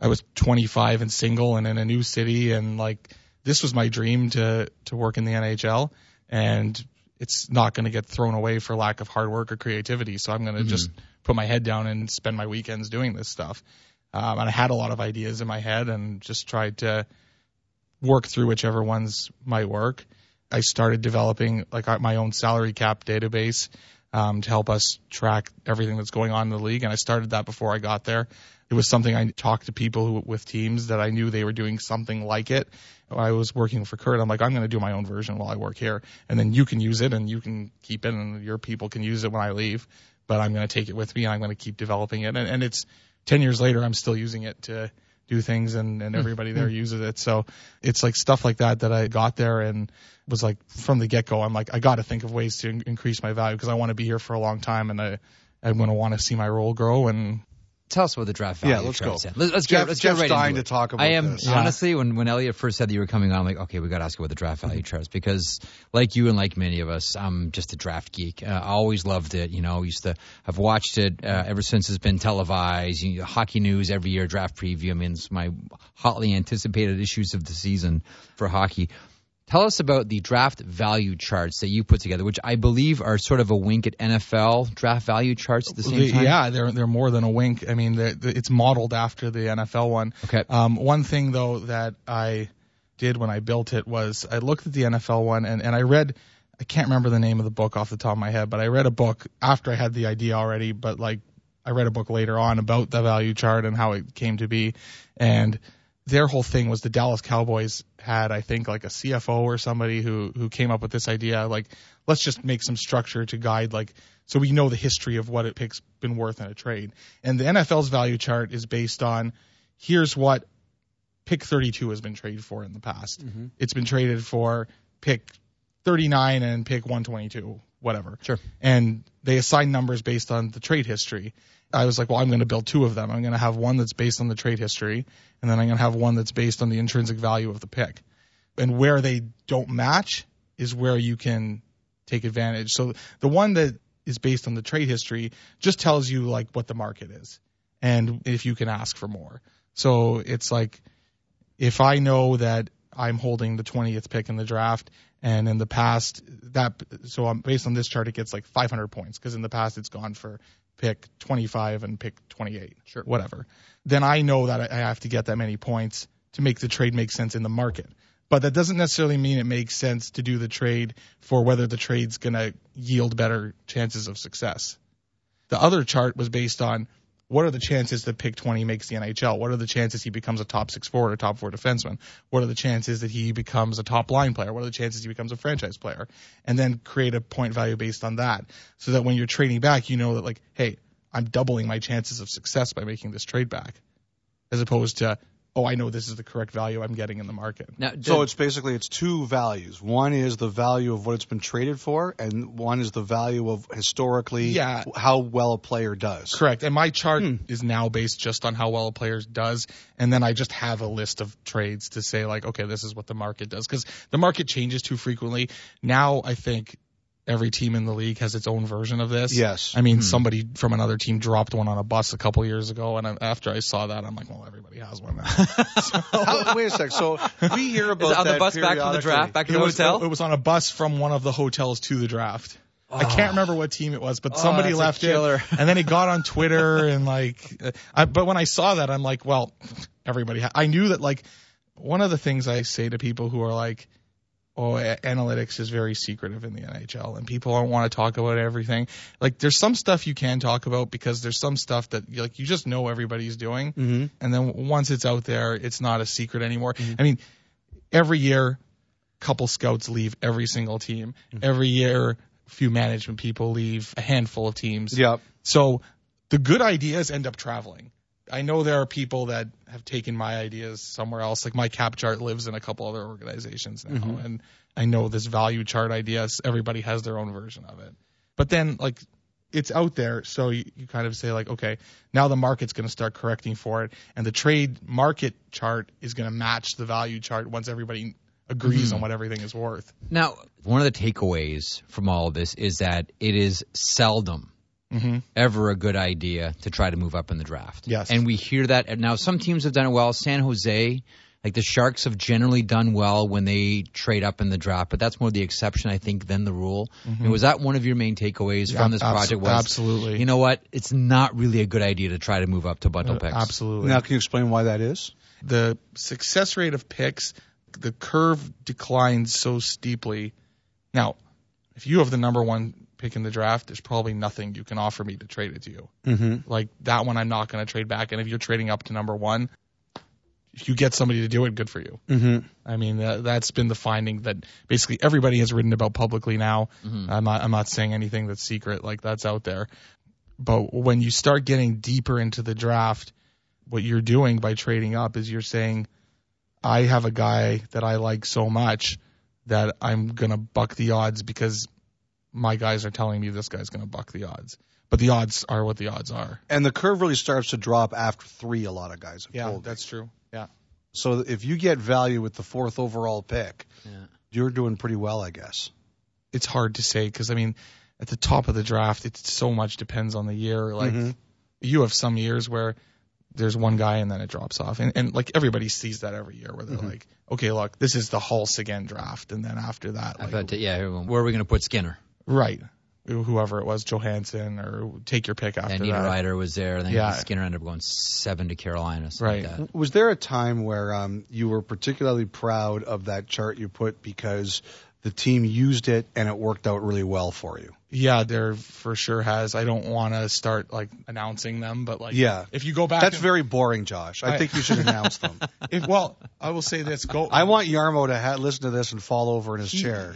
25 and single and in a new city, and, like, this was my dream to work in the NHL, and it's not going to get thrown away for lack of hard work or creativity. So I'm going to just put my head down and spend my weekends doing this stuff. And I had a lot of ideas in my head and just tried to work through whichever ones might work. I started developing like my own salary cap database to help us track everything that's going on in the league. And I started that before I got there. It was something I talked to people with teams that I knew they were doing something like it. I was working for Kurt. I'm like, I'm going to do my own version while I work here. And then you can use it and you can keep it and your people can use it when I leave. But I'm going to take it with me and I'm going to keep developing it. And it's 10 years later, I'm still using it to do things and everybody there uses it. So it's like stuff like that I got there and was like from the get-go, I'm like, I got to think of ways to increase my value because I want to be here for a long time and I'm going to want to see my role grow. And tell us about the draft value. Yeah, let's go. Let's get right dying into to talk about I am this. honestly, when Elliot first said that you were coming on, I'm like, okay, we got to ask you about the draft value charts because, like you and like many of us, I'm just a draft geek. I always loved it. You know, used to have watched it ever since it's been televised. You know, Hockey News every year, draft preview. I mean, it's my hotly anticipated issues of the season for hockey. Tell us about the draft value charts that you put together, which I believe are sort of a wink at NFL draft value charts at the same time. Yeah, they're more than a wink. I mean, it's modeled after the NFL one. Okay. One thing, though, that I did when I built it was I looked at the NFL one and I read I can't remember the name of the book off the top of my head, but I read a book after I had the idea already, but like I read a book later on about the value chart and how it came to be. And their whole thing was the Dallas Cowboys had, I think, like a CFO or somebody who came up with this idea, like, let's just make some structure to guide, like, so we know the history of what a pick's been worth in a trade. And the NFL's value chart is based on, here's what pick 32 has been traded for in the past. Mm-hmm. It's been traded for pick 39 and pick 122, whatever. Sure. And they assign numbers based on the trade history. I was like, well, I'm going to build two of them. I'm going to have one that's based on the trade history, and then I'm going to have one that's based on the intrinsic value of the pick. And where they don't match is where you can take advantage. So the one that is based on the trade history just tells you like what the market is and if you can ask for more. So it's like, if I know that I'm holding the 20th pick in the draft, and in the past so I'm based on this chart, it gets like 500 points because in the past it's gone for pick 25 and pick 28, sure, whatever. Then I know that I have to get that many points to make the trade make sense in the market. But that doesn't necessarily mean it makes sense to do the trade for whether the trade's going to yield better chances of success. The other chart was based on what are the chances that pick 20 makes the NHL? What are the chances he becomes a top 6 forward or top 4 defenseman? What are the chances that he becomes a top line player? What are the chances he becomes a franchise player? And then create a point value based on that, so that when you're trading back, you know that, like, hey, I'm doubling my chances of success by making this trade back, as opposed to, oh, I know this is the correct value I'm getting in the market. Now, so it's two values. One is the value of what it's been traded for, and one is the value of historically how well a player does. Correct. And my chart is now based just on how well a player does, and then I just have a list of trades to say, like, okay, this is what the market does, because the market changes too frequently. Now I think every team in the league has its own version of this. Yes. I mean, somebody from another team dropped one on a bus a couple years ago, and after I saw that, I'm like, well, everybody has one now. Wait a sec. So we hear about on that the bus back from the draft, back to the hotel? It was on a bus from one of the hotels to the draft. I can't remember what team it was, but somebody left it, and then it got on Twitter, and but when I saw that, I'm like, well, everybody. I knew that, like, one of the things I say to people who are like, oh, analytics is very secretive in the NHL, and people don't want to talk about everything. Like, there's some stuff you can talk about because there's some stuff that, like, you just know everybody's doing, and then once it's out there, it's not a secret anymore. I mean, every year, a couple scouts leave every single team. Every year, a few management people leave a handful of teams. Yep. So the good ideas end up traveling. I know there are people that have taken my ideas somewhere else. Like, my cap chart lives in a couple other organizations now, and I know this value chart idea, everybody has their own version of it. But then, like, it's out there, so you kind of say, like, okay, now the market's going to start correcting for it, and the trade market chart is going to match the value chart once everybody agrees on what everything is worth. Now, one of the takeaways from all of this is that it is seldom ever a good idea to try to move up in the draft. Yes. And we hear that. Now, some teams have done it well. San Jose, like the Sharks, have generally done well when they trade up in the draft, but that's more the exception, I think, than the rule. And was that one of your main takeaways from this project? Absolutely. You know what? It's not really a good idea to try to move up to bundle picks. Absolutely. Now, can you explain why that is? The success rate of picks, the curve declines so steeply. Now, if you have the number one pick in the draft, there's probably nothing you can offer me to trade it to you. Like, that one I'm not going to trade back. And if you're trading up to number one, if you get somebody to do it, good for you. I mean, that's been the finding that basically everybody has written about publicly now. I'm not saying anything that's secret, like, that's out there. But when you start getting deeper into the draft, what you're doing by trading up is you're saying, I have a guy that I like so much that I'm going to buck the odds because my guys are telling me this guy's going to buck the odds. But the odds are what the odds are. And the curve really starts to drop after 3, a lot of guys have told me. That's true. Yeah. So if you get value with the 4th overall pick, you're doing pretty well, I guess. It's hard to say because, I mean, at the top of the draft, it so much depends on the year. Like, you have some years where there's one guy and then it drops off. And like, everybody sees that every year where they're like, okay, look, this is the Hulse again draft. And then after that, like, where are we going to put Skinner? Right. Whoever it was, Johansson, or take your pick after that. And Niederreiter was there, and then Skinner ended up going 7 to Carolina. Right. Like that. Was there a time where you were particularly proud of that chart you put because the team used it and it worked out really well for you. Yeah, there for sure has. I don't want to start like announcing them, but like, yeah, if you go back, that's very boring, Josh. I think you should announce them. Well, I will say this: I want Jarmo to listen to this and fall over in his chair.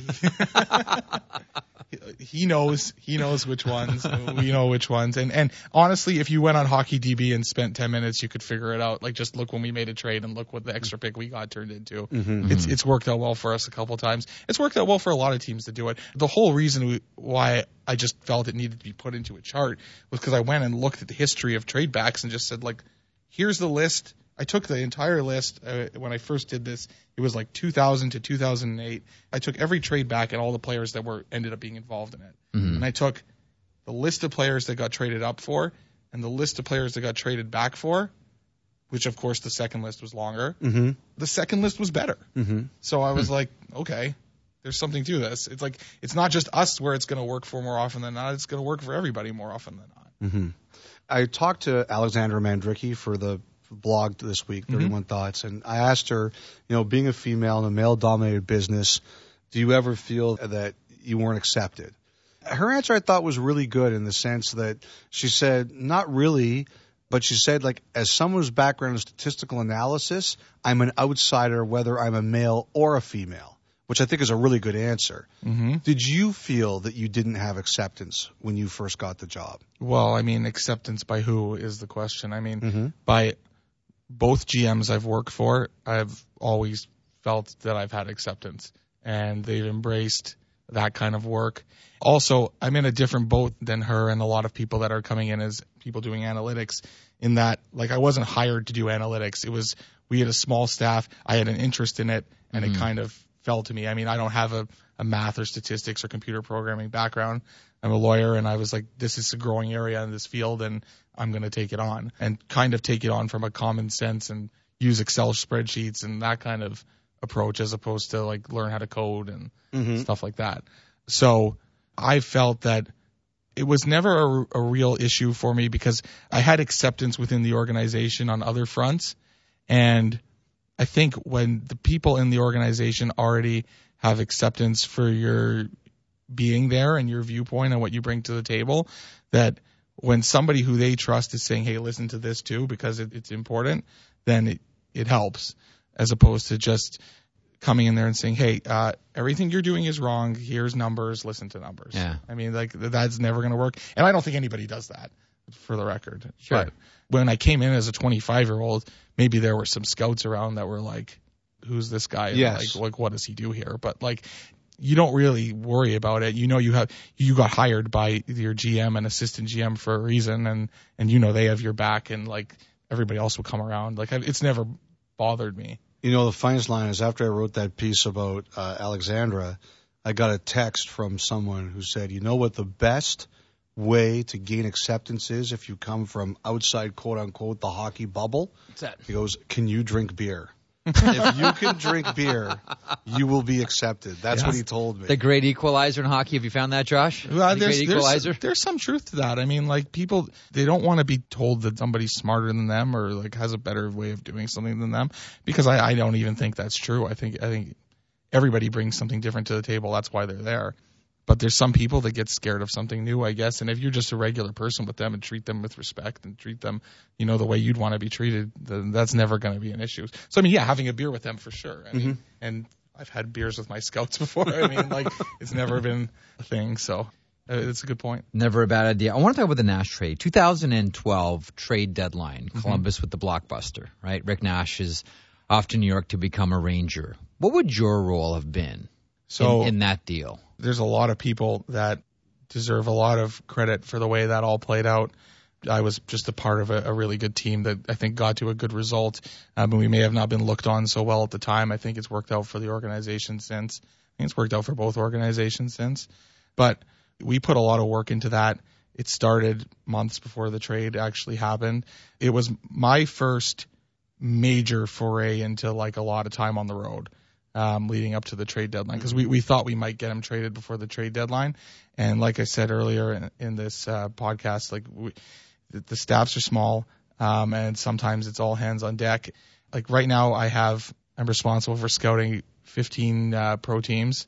He knows which ones. We know which ones. And honestly, if you went on HockeyDB and spent 10 minutes, you could figure it out. Like, just look when we made a trade and look what the extra pick we got turned into. Mm-hmm. It's worked out well for us a couple times. It's worked out well for a lot of teams to do it. The whole reason why I just felt it needed to be put into a chart was because I went and looked at the history of trade backs and just said, like, here's the list. I took the entire list when I first did this. It was like 2000 to 2008. I took every trade back and all the players that ended up being involved in it. Mm-hmm. And I took the list of players that got traded up for and the list of players that got traded back for, which of course the second list was longer. Mm-hmm. The second list was better. Mm-hmm. So I was like, okay, there's something to this. It's like, it's not just us where it's going to work for more often than not. It's going to work for everybody more often than not. Mm-hmm. I talked to Alexandra Mandrycky for the blog this week, 31 Thoughts, and I asked her, being a female in a male-dominated business, do you ever feel that you weren't accepted? Her answer I thought was really good in the sense that she said, not really, but she said, like, as someone whose background is statistical analysis, I'm an outsider whether I'm a male or a female, which I think is a really good answer. Mm-hmm. Did you feel that you didn't have acceptance when you first got the job? Well, I mean, acceptance by who is the question. I mean, Mm-hmm. by both GMs I've worked for, I've always felt that I've had acceptance, and they've embraced that kind of work. Also, I'm in a different boat than her and a lot of people that are coming in as people doing analytics, in that, like, I wasn't hired to do analytics. We had a small staff. I had an interest in it, and it kind of fell to me. I mean, I don't have a math or statistics or computer programming background. I'm a lawyer, and I was like, this is a growing area in this field, and I'm going to take it on, and kind of take it on from a common sense and use Excel spreadsheets and that kind of approach, as opposed to like learn how to code and stuff like that. So I felt that it was never a real issue for me because I had acceptance within the organization on other fronts. And I think when the people in the organization already have acceptance for your being there and your viewpoint and what you bring to the table, that when somebody who they trust is saying, hey, listen to this too because it's important, then it helps, as opposed to just coming in there and saying, hey, everything you're doing is wrong. Here's numbers. Listen to numbers. Yeah. I mean, like, that's never going to work. And I don't think anybody does that, for the record. Sure. But when I came in as a 25-year-old, maybe there were some scouts around that were like, who's this guy? Yes. Like, what does he do here? But like, you don't really worry about it. You got hired by your GM and assistant GM for a reason, and they have your back, and like everybody else will come around. Like, it's never bothered me. The funniest line is after I wrote that piece about Alexandra, I got a text from someone who said, you know what the best way to gain acceptance is if you come from outside, quote unquote, the hockey bubble? What's that? He goes, can you drink beer? If you can drink beer, you will be accepted. That's what he told me. The great equalizer in hockey. Have you found that, Josh? Well, the great equalizer? There's some truth to that. I mean, like, people, they don't want to be told that somebody's smarter than them or like has a better way of doing something than them, because I don't even think that's true. I think everybody brings something different to the table. That's why they're there. But there's some people that get scared of something new, I guess. And if you're just a regular person with them and treat them with respect and treat them, the way you'd want to be treated, then that's never going to be an issue. So, I mean, yeah, having a beer with them for sure. I mean, and I've had beers with my scouts before. I mean, like, it's never been a thing. So it's a good point. Never a bad idea. I want to talk about the Nash trade. 2012 trade deadline, Columbus with the blockbuster, right? Rick Nash is off to New York to become a Ranger. What would your role have been in that deal? There's a lot of people that deserve a lot of credit for the way that all played out. I was just a part of a really good team that I think got to a good result. And we may have not been looked on so well at the time. I think it's worked out for the organization since. I think it's worked out for both organizations since. But we put a lot of work into that. It started months before the trade actually happened. It was my first major foray into like a lot of time on the road. Leading up to the trade deadline, because we thought we might get him traded before the trade deadline. And like I said earlier in this podcast, like the staffs are small, and sometimes it's all hands on deck. Like right now I'm responsible for scouting 15 pro teams,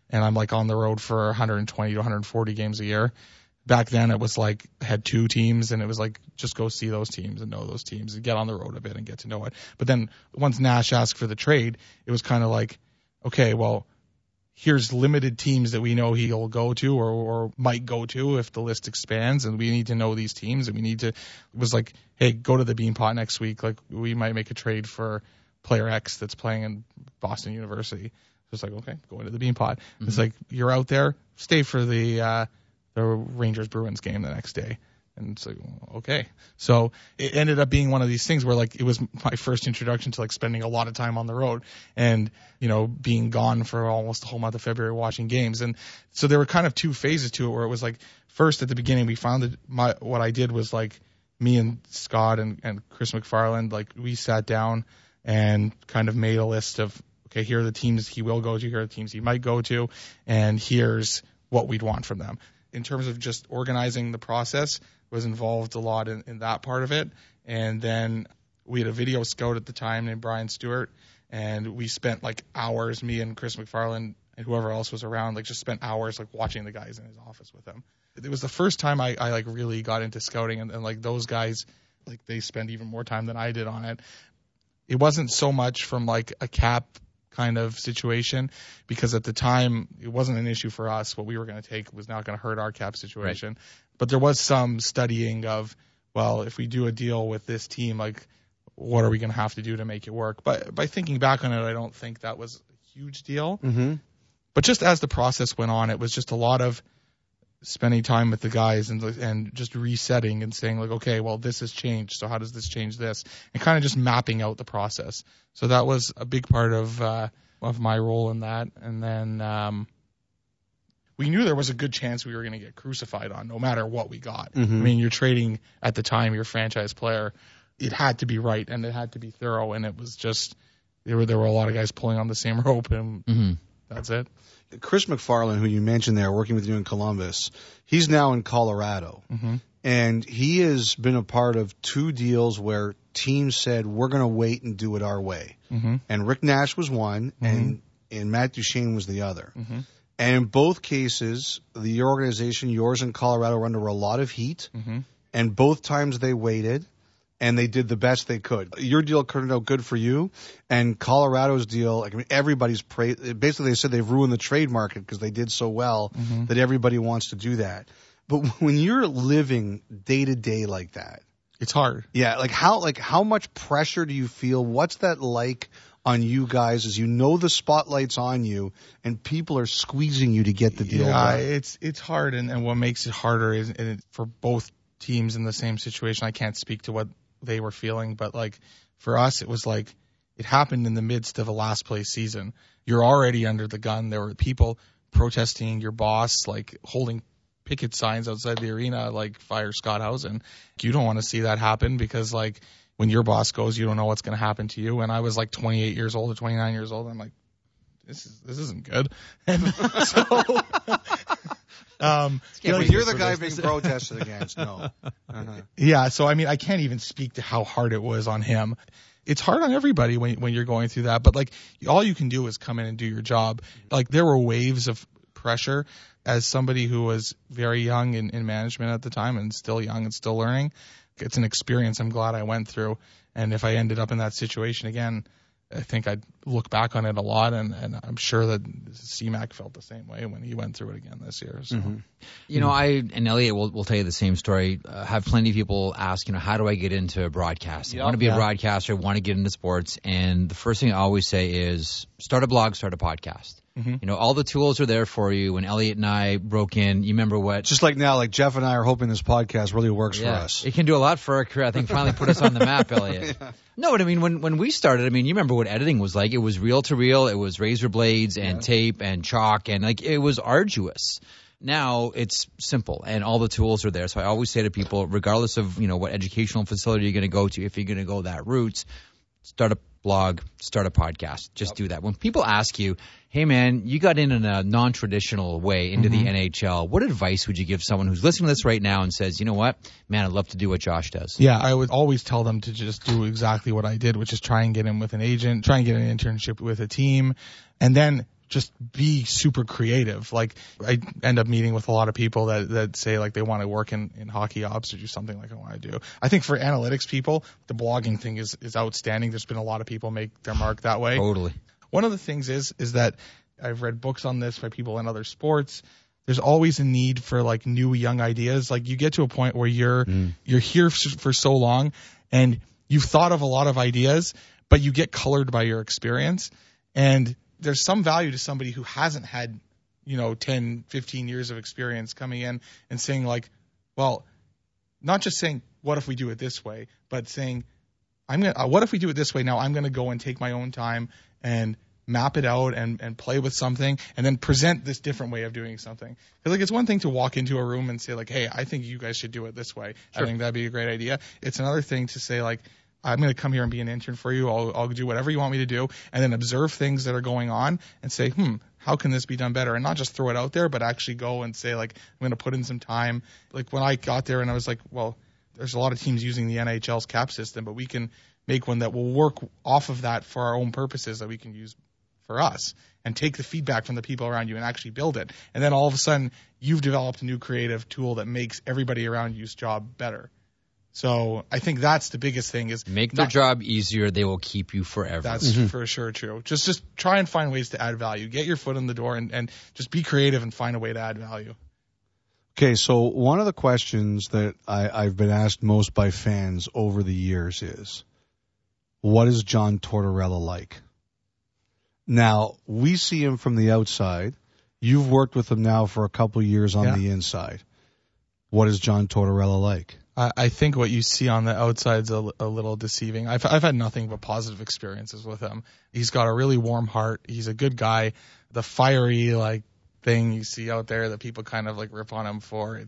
and I'm like on the road for 120 to 140 games a year. Back then it was like had 2 teams, and it was like just go see those teams and know those teams and get on the road a bit and get to know it. But then once Nash asked for the trade, it was kind of like, okay, well, here's limited teams that we know he'll go to or might go to if the list expands, and we need to know these teams, and we need to, it was like, hey, go to the Beanpot next week. Like, we might make a trade for player X that's playing in Boston University. So it's like, okay, go into the Beanpot. Mm-hmm. It's like, you're out there, stay for the Rangers-Bruins game the next day. And it's like, okay. So it ended up being one of these things where, like, it was my first introduction to, like, spending a lot of time on the road and, you know, being gone for almost the whole month of February watching games. And so there were kind of 2 phases to it, where it was like, first at the beginning we found that what I did was, like, me and Scott and Chris McFarland, like, we sat down and kind of made a list of, okay, here are the teams he will go to, here are the teams he might go to, and here's what we'd want from them. In terms of just organizing the process, was involved a lot in that part of it. And then we had a video scout at the time named Brian Stewart, and we spent like hours, me and Chris McFarland and whoever else was around, like just spent hours like watching the guys in his office with him. It was the first time I like really got into scouting, and like those guys, like they spend even more time than I did on it. It wasn't so much from like a cap kind of situation, because at the time it wasn't an issue for us. What we were going to take was not going to hurt our cap situation. Right. But there was some studying of, well, if we do a deal with this team, like, what are we going to have to do to make it work? But by thinking back on it, I don't think that was a huge deal. Mm-hmm. But just as the process went on, it was just a lot of spending time with the guys and just resetting and saying, like, okay, well, this has changed, so how does this change this? And kind of just mapping out the process. So that was a big part of my role in that. And then we knew there was a good chance we were going to get crucified on no matter what we got. Mm-hmm. I mean, you're trading, at the time, your franchise player. It had to be right, and it had to be thorough, and it was just, there were a lot of guys pulling on the same rope, and mm-hmm. That's it. Chris McFarland, who you mentioned there, working with you in Columbus, he's now in Colorado. Mm-hmm. And he has been a part of 2 deals where teams said, we're going to wait and do it our way. Mm-hmm. And Rick Nash was one, mm-hmm. and Matt Duchene was the other. Mm-hmm. And in both cases, the organization, yours in Colorado, were under a lot of heat. Mm-hmm. And both times they waited, and they did the best they could. Your deal turned out good for you, and Colorado's deal, like, I mean, everybody's praised. Basically, they said they've ruined the trade market because they did so well mm-hmm. that everybody wants to do that. But when you're living day to day like that, it's hard. Yeah, how much pressure do you feel? What's that like on you guys as you know the spotlight's on you and people are squeezing you to get the deal done? It's hard, and what makes it harder is, and for both teams in the same situation, I can't speak to what they were feeling, but like for us, it was like it happened in the midst of a last place season. You're already under the gun. There were people protesting your boss, like holding picket signs outside the arena, like fire Scott Housen. You don't want to see that happen, because like when your boss goes, you don't know what's going to happen to you. And I was like 28 years old or 29 years old. I'm like, this isn't good. And so you're the guy being protested against. No. Uh-huh. Yeah. So, I mean, I can't even speak to how hard it was on him. It's hard on everybody when you're going through that, but like all you can do is come in and do your job. Like there were waves of pressure as somebody who was very young in management at the time and still young and still learning. It's an experience I'm glad I went through. And if I ended up in that situation again, I think I'd look back on it a lot, and I'm sure that C-Mac felt the same way when he went through it again this year. So. Mm-hmm. You know, I and Elliot will tell you the same story. Have plenty of people ask, you know, how do I get into broadcasting? I want to be a broadcaster, want to get into sports, and the first thing I always say is start a blog, start a podcast. Mm-hmm. You know, all the tools are there for you. When Elliot and I broke in, you remember what? Just like now, like Jeff and I are hoping this podcast really works for us. It can do a lot for our career. I think finally put us on the map, Elliot. Yeah. No, but I mean, when we started, I mean, you remember what editing was like. It was reel to reel. It was razor blades and tape and chalk, and like it was arduous. Now it's simple, and all the tools are there. So I always say to people, regardless of, you know, what educational facility you're going to go to, if you're going to go that route, start a blog, start a podcast. Just do that. When people ask you, hey, man, you got in a non-traditional way into the NHL, what advice would you give someone who's listening to this right now and says, you know what, man, I'd love to do what Josh does? Yeah, I would always tell them to just do exactly what I did, which is try and get in with an agent, try and get an internship with a team, and then just be super creative. Like I end up meeting with a lot of people that say like they want to work in hockey ops or do something like I want to do. I think for analytics people, the blogging thing is outstanding. There's been a lot of people make their mark that way. Totally. One of the things is that I've read books on this by people in other sports. There's always a need for like new young ideas. Like you get to a point where you're here for so long and you've thought of a lot of ideas, but you get colored by your experience. And there's some value to somebody who hasn't had, 10, 15 years of experience coming in and saying like, well, not just saying, what if we do it this way, but saying, what if we do it this way? Now I'm going to go and take my own time and map it out and play with something and then present this different way of doing something. Because like it's one thing to walk into a room and say like, hey, I think you guys should do it this way. Sure. I think that'd be a great idea. It's another thing to say like, I'm going to come here and be an intern for you. I'll do whatever you want me to do and then observe things that are going on and say, how can this be done better? And not just throw it out there, but actually go and say like, I'm going to put in some time. Like when I got there and I was like, well, there's a lot of teams using the NHL's cap system, but we can make one that will work off of that for our own purposes that we can use for us and take the feedback from the people around you and actually build it. And then all of a sudden you've developed a new creative tool that makes everybody around you's job better. So I think that's the biggest thing is make their job easier. They will keep you forever. That's for sure true. Just try and find ways to add value. Get your foot in the door and just be creative and find a way to add value. Okay, so one of the questions that I've been asked most by fans over the years is, what is John Tortorella like? Now, we see him from the outside. You've worked with him now for a couple of years on the inside. What is John Tortorella like? I think what you see on the outside is a little deceiving. I've had nothing but positive experiences with him. He's got a really warm heart. He's a good guy. The fiery thing you see out there that people kind of rip on him for,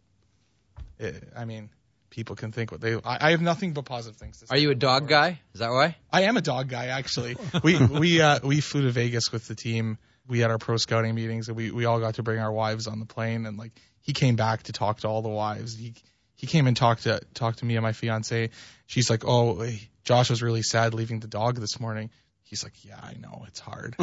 people can think what they. I have nothing but positive things to say. Are you a dog guy? Is that why? I am a dog guy, actually. We flew to Vegas with the team. We had our pro scouting meetings, and we all got to bring our wives on the plane. And he came back to talk to all the wives. He came and talked to me and my fiance. She's like, "Oh, Josh was really sad leaving the dog this morning." He's like, "Yeah, I know, it's hard."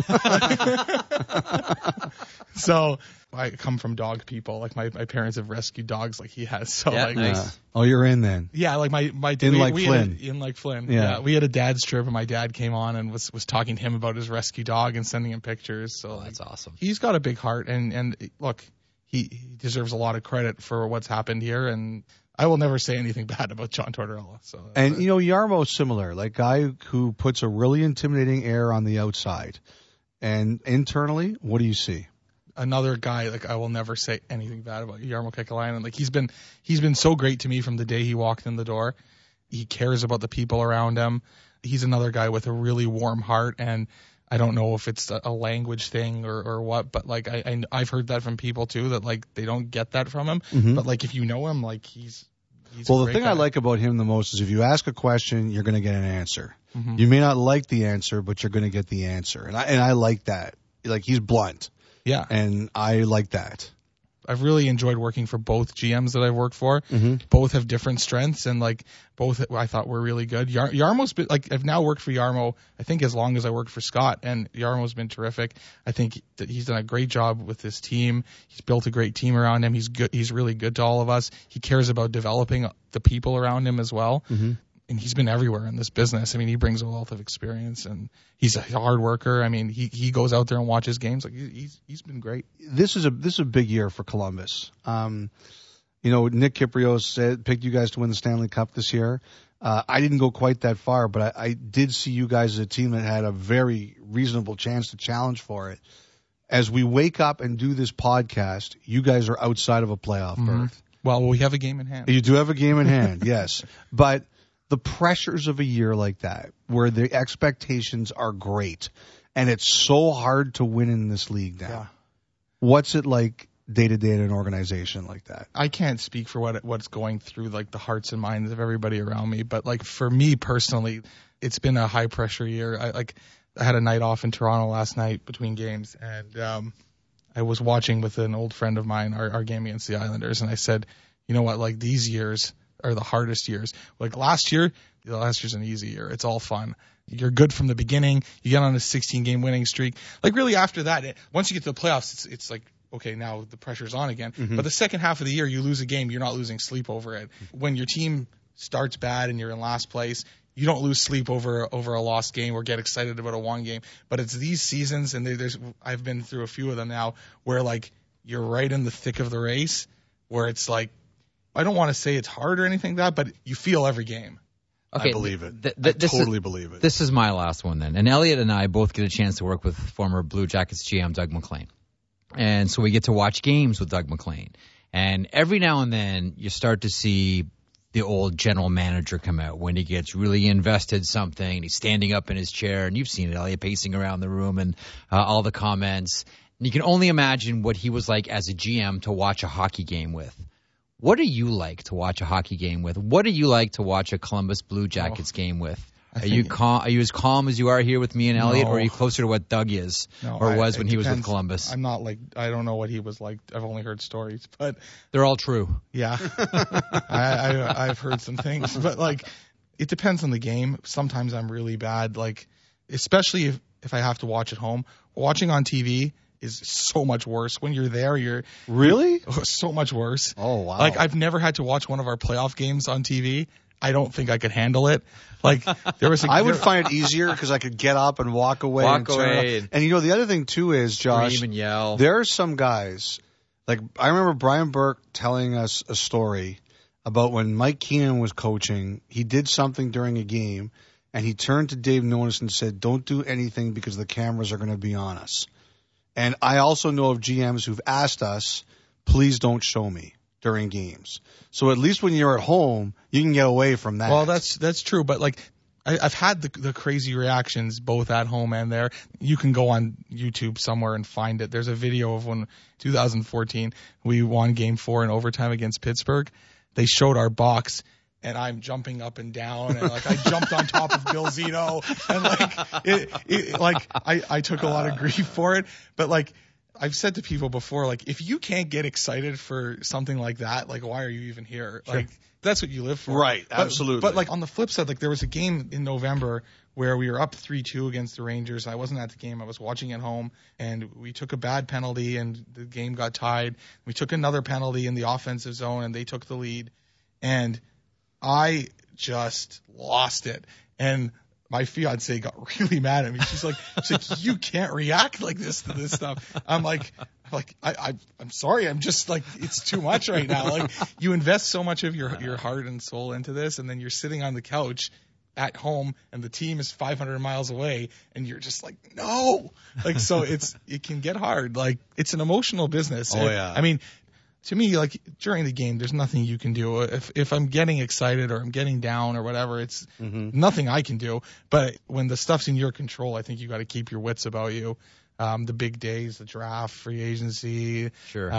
So I come from dog people. My parents have rescued dogs like he has. So nice. Oh, you're in then. Yeah, my Flynn. In like Flynn. Yeah. We had a dad's trip and my dad came on and was talking to him about his rescue dog and sending him pictures. So that's awesome. He's got a big heart and look, he deserves a lot of credit for what's happened here, and I will never say anything bad about John Tortorella. So, and Jarmo's similar, guy who puts a really intimidating air on the outside, and internally, what do you see? Another guy I will never say anything bad about Jarmo Kekalainen. He's been so great to me from the day he walked in the door. He cares about the people around him. He's another guy with a really warm heart, and I don't know if it's a language thing or what, but I've heard that from people too that they don't get that from him. Mm-hmm. But if you know him, he's well, the thing I like about him the most is if you ask a question, you're going to get an answer. Mm-hmm. You may not like the answer, but you're going to get the answer, and I like that. He's blunt. Yeah, and I like that. I've really enjoyed working for both GMs that I've worked for. Mm-hmm. Both have different strengths, and both I thought were really good. Jarmo's been I've now worked for Jarmo I think as long as I worked for Scott, and Jarmo's been terrific. I think that he's done a great job with his team. He's built a great team around him. He's good. He's really good to all of us. He cares about developing the people around him as well. Mm-hmm. And he's been everywhere in this business. He brings a wealth of experience, and he's a hard worker. He goes out there and watches games. He's been great. This is a big year for Columbus. Nick Kypreos picked you guys to win the Stanley Cup this year. I didn't go quite that far, but I did see you guys as a team that had a very reasonable chance to challenge for it. As we wake up and do this podcast, you guys are outside of a playoff berth. Well, we have a game in hand. You do have a game in hand, yes. But the pressures of a year like that, where the expectations are great, and it's so hard to win in this league now. Yeah. What's it like day-to-day in an organization like that? I can't speak for what's going through the hearts and minds of everybody around me, but for me personally, it's been a high-pressure year. I had a night off in Toronto last night between games, and I was watching with an old friend of mine, our game against the Islanders, and I said, you know what, these years, are the hardest years. Like last year's an easy year. It's all fun. You're good from the beginning. You get on a 16-game winning streak. Like really after that, once you get to the playoffs, it's like, okay, now the pressure's on again. Mm-hmm. But the second half of the year, you lose a game, you're not losing sleep over it. When your team starts bad and you're in last place, you don't lose sleep over a lost game or get excited about a won game. But it's these seasons, and I've been through a few of them now, where like you're right in the thick of the race, where it's like, I don't want to say it's hard or anything like that, but you feel every game. Okay, I believe it. I totally believe it. This is my last one then. And Elliot and I both get a chance to work with former Blue Jackets GM Doug MacLean. And so we get to watch games with Doug MacLean. And every now and then you start to see the old general manager come out when he gets really invested in something. And he's standing up in his chair, and you've seen it, Elliot, pacing around the room and all the comments. And you can only imagine what he was like as a GM to watch a hockey game with. What do you like to watch a hockey game with? What do you like to watch a Columbus Blue Jackets game with? Are you as calm as you are here with me and Elliot, or are you closer to what Doug is was when he was with Columbus? I'm not like, I don't know what he was like. I've only heard stories, but they're all true. Yeah, I've heard some things, but like it depends on the game. Sometimes I'm really bad, like especially if I have to watch at home. Watching on TV is so much worse. When you're there, you're really so much worse. Oh wow! Like I've never had to watch one of our playoff games on TV. I don't think I could handle it. Like there was, I would find it easier because I could get up and walk away. And the other thing too is, Josh, scream and yell. There are some guys, like I remember Brian Burke telling us a story about when Mike Keenan was coaching. He did something during a game, and he turned to Dave Nonis and said, "Don't do anything because the cameras are going to be on us." And I also know of GMs who've asked us, "Please don't show me during games." So at least when you're at home, you can get away from that. Well, that's true, but like I've had the crazy reactions both at home and there. You can go on YouTube somewhere and find it. There's a video of when 2014 we won Game 4 in overtime against Pittsburgh. They showed our box, and I'm jumping up and down, and like I jumped on top of Bill Zito, and like I took a lot of grief for it, but like. I've said to people before, like, if you can't get excited for something like that, like, why are you even here? Sure. Like, that's what you live for. Right, absolutely. But like, on the flip side, like, there was a game in November where we were up 3-2 against the Rangers. I wasn't at the game. I was watching at home, and we took a bad penalty, and the game got tied. We took another penalty in the offensive zone, and they took the lead. And I just lost it. And my fiance got really mad at me. She's like, you can't react like this to this stuff. I'm like, I'm sorry. I'm just like, it's too much right now. Like, you invest so much of your heart and soul into this, and then you're sitting on the couch at home, and the team is 500 miles away, and you're just like, no. Like, so it can get hard. Like, it's an emotional business. Oh, yeah. I mean, to me, like, during the game, there's nothing you can do. If I'm getting excited or I'm getting down or whatever, it's nothing I can do. But when the stuff's in your control, I think you got to keep your wits about you. The big days, the draft, free agency, sure.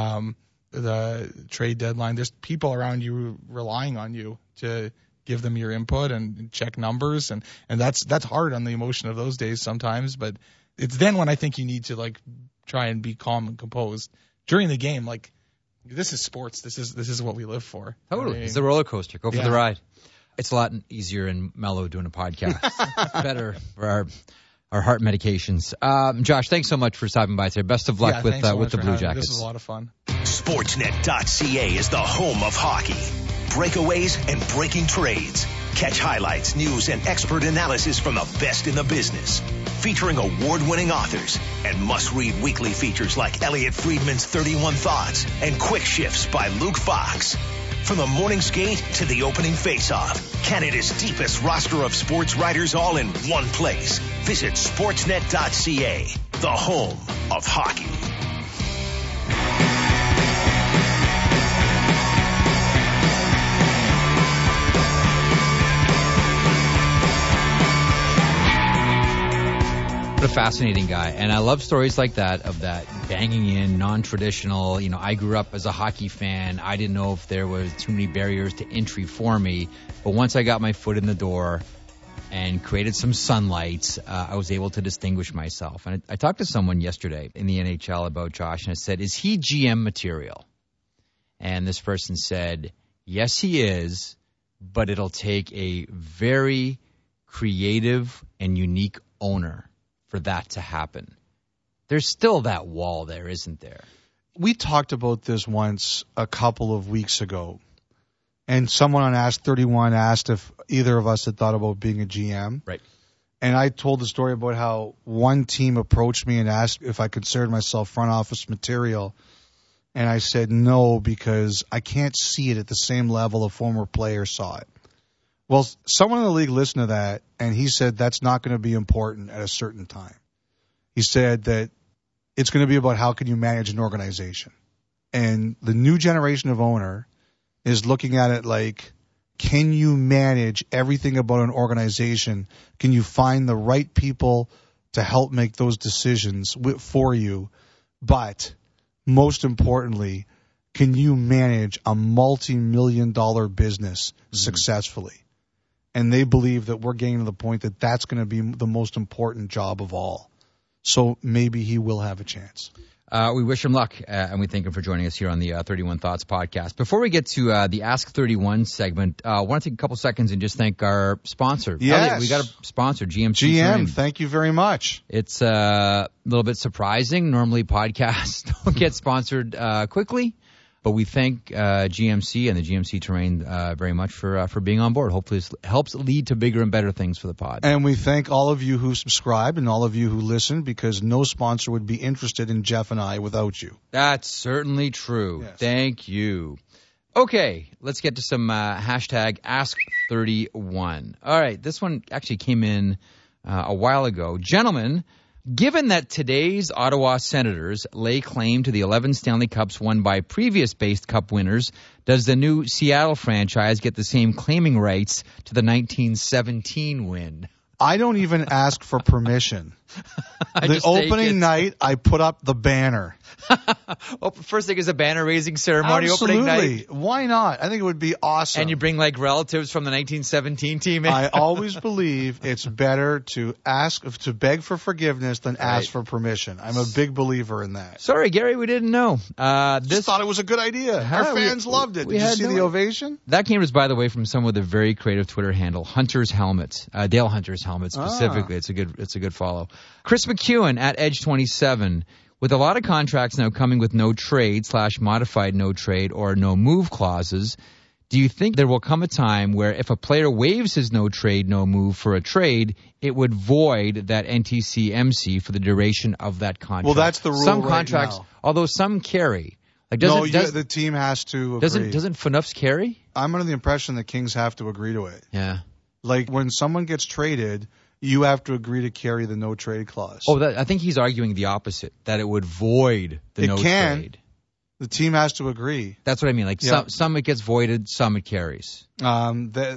The trade deadline. There's people around you relying on you to give them your input and check numbers, and that's hard on the emotion of those days sometimes. But it's then when I think you need to like try and be calm and composed during the game, like. This is sports. This is what we live for. Totally. I mean, it's a roller coaster. Go for the ride. It's a lot easier and mellow doing a podcast. It's better for our heart medications. Josh, thanks so much for stopping by today. Best of luck with the Blue Jackets. This was a lot of fun. Sportsnet.ca is the home of hockey. Breakaways and breaking trades. Catch highlights, news, and expert analysis from the best in the business. Featuring award-winning authors and must-read weekly features like Elliot Friedman's 31 Thoughts and Quick Shifts by Luke Fox. From the morning skate to the opening face-off, Canada's deepest roster of sports writers all in one place. Visit Sportsnet.ca, the home of hockey. What a fascinating guy. And I love stories like that, of that banging in, non-traditional. You know, I grew up as a hockey fan. I didn't know if there was too many barriers to entry for me. But once I got my foot in the door and created some sunlight, I was able to distinguish myself. And I talked to someone yesterday in the NHL about Josh, and I said, is he GM material? And this person said, yes, he is, but it'll take a very creative and unique owner for that to happen. There's still that wall there, isn't there? We talked about this once a couple of weeks ago, and someone on Ask 31 asked if either of us had thought about being a GM. Right. And I told the story about how one team approached me and asked if I considered myself front office material. And I said no, because I can't see it at the same level a former player saw it. Well, someone in the league listened to that, and he said that's not going to be important at a certain time. He said that it's going to be about how can you manage an organization. And the new generation of owner is looking at it like, can you manage everything about an organization? Can you find the right people to help make those decisions for you? But most importantly, can you manage a multi-million-dollar business successfully? And they believe that we're getting to the point that that's going to be the most important job of all. So maybe he will have a chance. We wish him luck, and we thank him for joining us here on the 31 Thoughts podcast. Before we get to the Ask 31 segment, I want to take a couple seconds and just thank our sponsor. Yes. Elliot, we got a sponsor, GM. GM, thank you very much. It's a little bit surprising. Normally podcasts don't get sponsored quickly, but we thank GMC and the GMC Terrain very much for being on board. Hopefully this helps lead to bigger and better things for the pod. And we thank all of you who subscribe and all of you who listen, because no sponsor would be interested in Jeff and I without you. That's certainly true. Yes. Thank you. Okay, let's get to some hashtag Ask31. All right, this one actually came in a while ago. Gentlemen, given that today's Ottawa Senators lay claim to the 11 Stanley Cups won by previous based Cup winners, does the new Seattle franchise get the same claiming rights to the 1917 win? I don't even ask for permission. The opening night, I put up the banner. First thing is a banner raising ceremony. Absolutely. Opening night. Why not? I think it would be awesome. And you bring like relatives from the 1917 team in. I always believe it's better to beg for forgiveness than ask for permission. I'm a big believer in that. Sorry, Gary, we didn't know. Just thought it was a good idea. Our fans loved it. Did you see the ovation? That came to us, by the way, from someone with a very creative Twitter handle, Hunter's Helmet, Dale Hunter's Helmet specifically. It's a good follow. Chris McEwen at Edge27. With a lot of contracts now coming with no trade / modified no trade or no move clauses, do you think there will come a time where if a player waives his no trade, no move for a trade, it would void that NTC-MC for the duration of that contract? Well, that's the rule Some right contracts, now. Although some carry. Like the team has to agree. Doesn't Phaneuf's carry? I'm under the impression the Kings have to agree to it. Yeah. Like when someone gets traded, you have to agree to carry the no trade clause. Oh, I think he's arguing the opposite, that it would void the no trade. The team has to agree. That's what I mean. Like some it gets voided, some it carries. I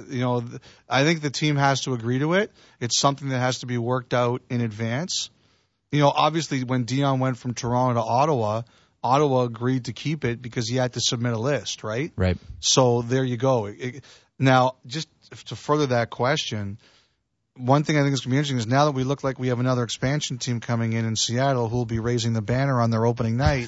think the team has to agree to it. It's something that has to be worked out in advance. Obviously when Dion went from Toronto to Ottawa agreed to keep it because he had to submit a list, right? Right. So there you go. Now, just to further that question, one thing I think is going to be interesting is now that we look like we have another expansion team coming in Seattle who will be raising the banner on their opening night,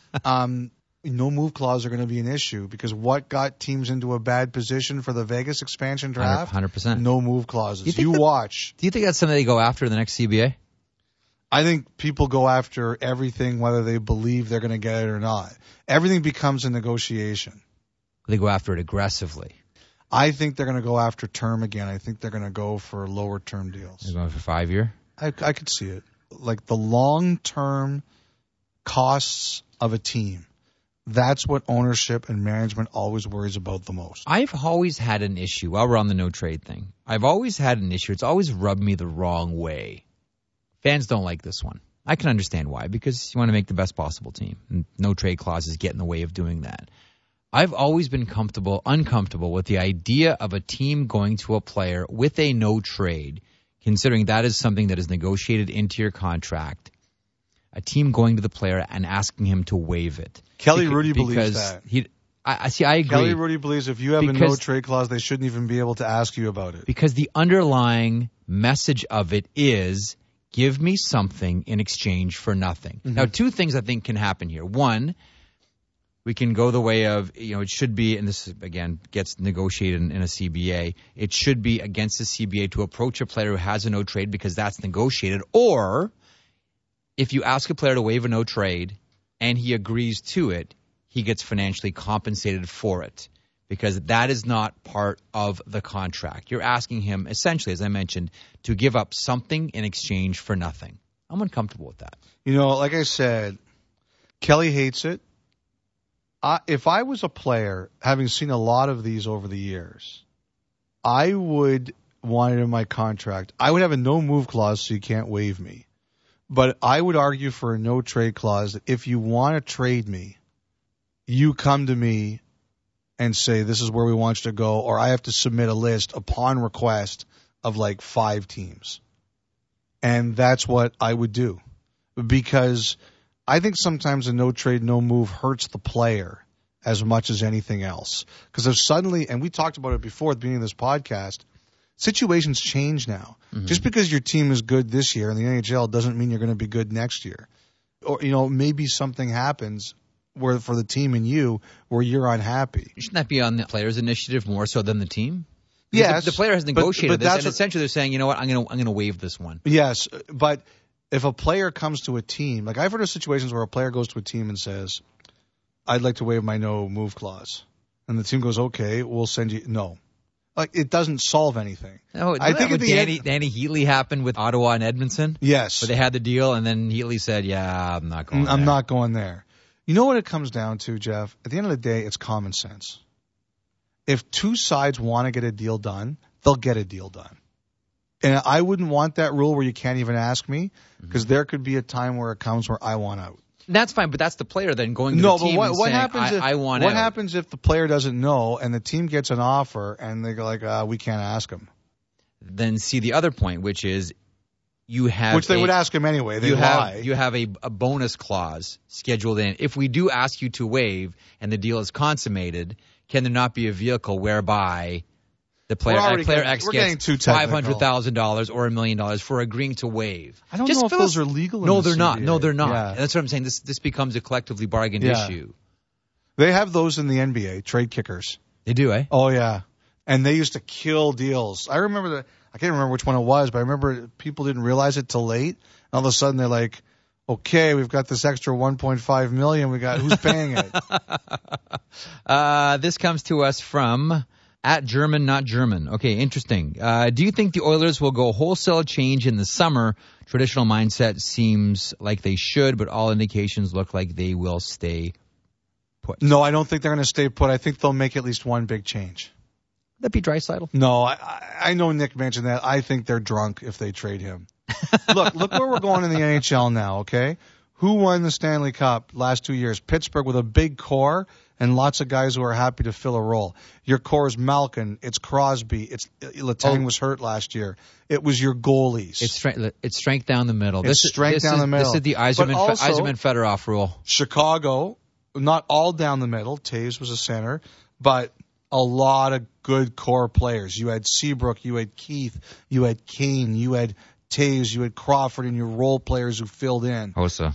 no move clause are going to be an issue, because what got teams into a bad position for the Vegas expansion draft? 100%. No move clauses. You watch. Do you think that's something they go after in the next CBA? I think people go after everything whether they believe they're going to get it or not. Everything becomes a negotiation. They go after it aggressively. I think they're going to go after term again. I think they're going to go for lower term deals. They're going for 5 year? I could see it. Like the long-term costs of a team. That's what ownership and management always worries about the most. I've always had an issue, while we're on the no trade thing, I've always had an issue. It's always rubbed me the wrong way. Fans don't like this one. I can understand why, because you want to make the best possible team. And no trade clauses get in the way of doing that. I've always been uncomfortable with the idea of a team going to a player with a no trade, considering that is something that is negotiated into your contract. A team going to the player and asking him to waive it. Kelly Hrudey believes that. I agree. Kelly Hrudey believes if you have a no trade clause, they shouldn't even be able to ask you about it. Because the underlying message of it is, give me something in exchange for nothing. Mm-hmm. Now, two things I think can happen here. One, we can go the way of, it should be, and this, again, gets negotiated in a CBA, it should be against the CBA to approach a player who has a no trade because that's negotiated. Or if you ask a player to waive a no trade and he agrees to it, he gets financially compensated for it because that is not part of the contract. You're asking him, essentially, as I mentioned, to give up something in exchange for nothing. I'm uncomfortable with that. Like I said, Kelly hates it. If I was a player, having seen a lot of these over the years, I would want it in my contract. I would have a no-move clause so you can't waive me. But I would argue for a no-trade clause that if you want to trade me, you come to me and say, this is where we want you to go, or I have to submit a list upon request of like 5 teams. And that's what I would do. Because I think sometimes a no-trade, no-move hurts the player as much as anything else. Because if suddenly, and we talked about it before at the beginning of this podcast, situations change now. Mm-hmm. Just because your team is good this year in the NHL doesn't mean you're going to be good next year. Or, maybe something happens where for the team and you where you're unhappy. Shouldn't that be on the player's initiative more so than the team? Yes. The player has negotiated this, and essentially they're saying, you know what, I'm going to waive this one. Yes, but if a player comes to a team, like I've heard of situations where a player goes to a team and says, I'd like to waive my no-move clause. And the team goes, okay, we'll send you – no. Like, it doesn't solve anything. No, I think Danny Heatley happened with Ottawa and Edmonton. Yes. Where they had the deal, and then Heatley said, yeah, I'm not going there. I'm not going there. You know what it comes down to, Jeff? At the end of the day, it's common sense. If 2 sides want to get a deal done, they'll get a deal done. And I wouldn't want that rule where you can't even ask me, because there could be a time where it comes where I want out. That's fine, but that's the player then going to the team and saying, I want out. What happens if the player doesn't know and the team gets an offer and they go like, we can't ask him? Then see the other point, which is you have which they would ask him anyway. They lie. You have a bonus clause scheduled in. If we do ask you to waive and the deal is consummated, can there not be a vehicle whereby the player X gets $500,000 or $1 million for agreeing to waive? I don't know if those are legal. No, they're not. No, they're not. Yeah. That's what I'm saying. This becomes a collectively bargained issue. They have those in the NBA, trade kickers. They do, eh? Oh, yeah. And they used to kill deals. I remember I can't remember which one it was, but I remember people didn't realize it till late. And all of a sudden they're like, okay, we've got this extra $1.5 million. Who's paying it? This comes to us from @German Not German. Okay, interesting. Do you think the Oilers will go wholesale change in the summer? Traditional mindset seems like they should, but all indications look like they will stay put. No, I don't think they're going to stay put. I think they'll make at least one big change. That'd be Draisaitl? No, I know Nick mentioned that. I think they're drunk if they trade him. Look where we're going in the NHL now, okay? Who won the Stanley Cup last 2 years? Pittsburgh with a big core and lots of guys who are happy to fill a role. Your core is Malkin. It's Crosby. Letang was hurt last year. It was your goalies. It's strength down the middle. This is down the middle. This is the Yzerman-Fedorov rule. Chicago, not all down the middle. Taves was a center, but a lot of good core players. You had Seabrook, you had Keith, you had Kane, you had Taves, you had Crawford, and your role players who filled in. Hossa.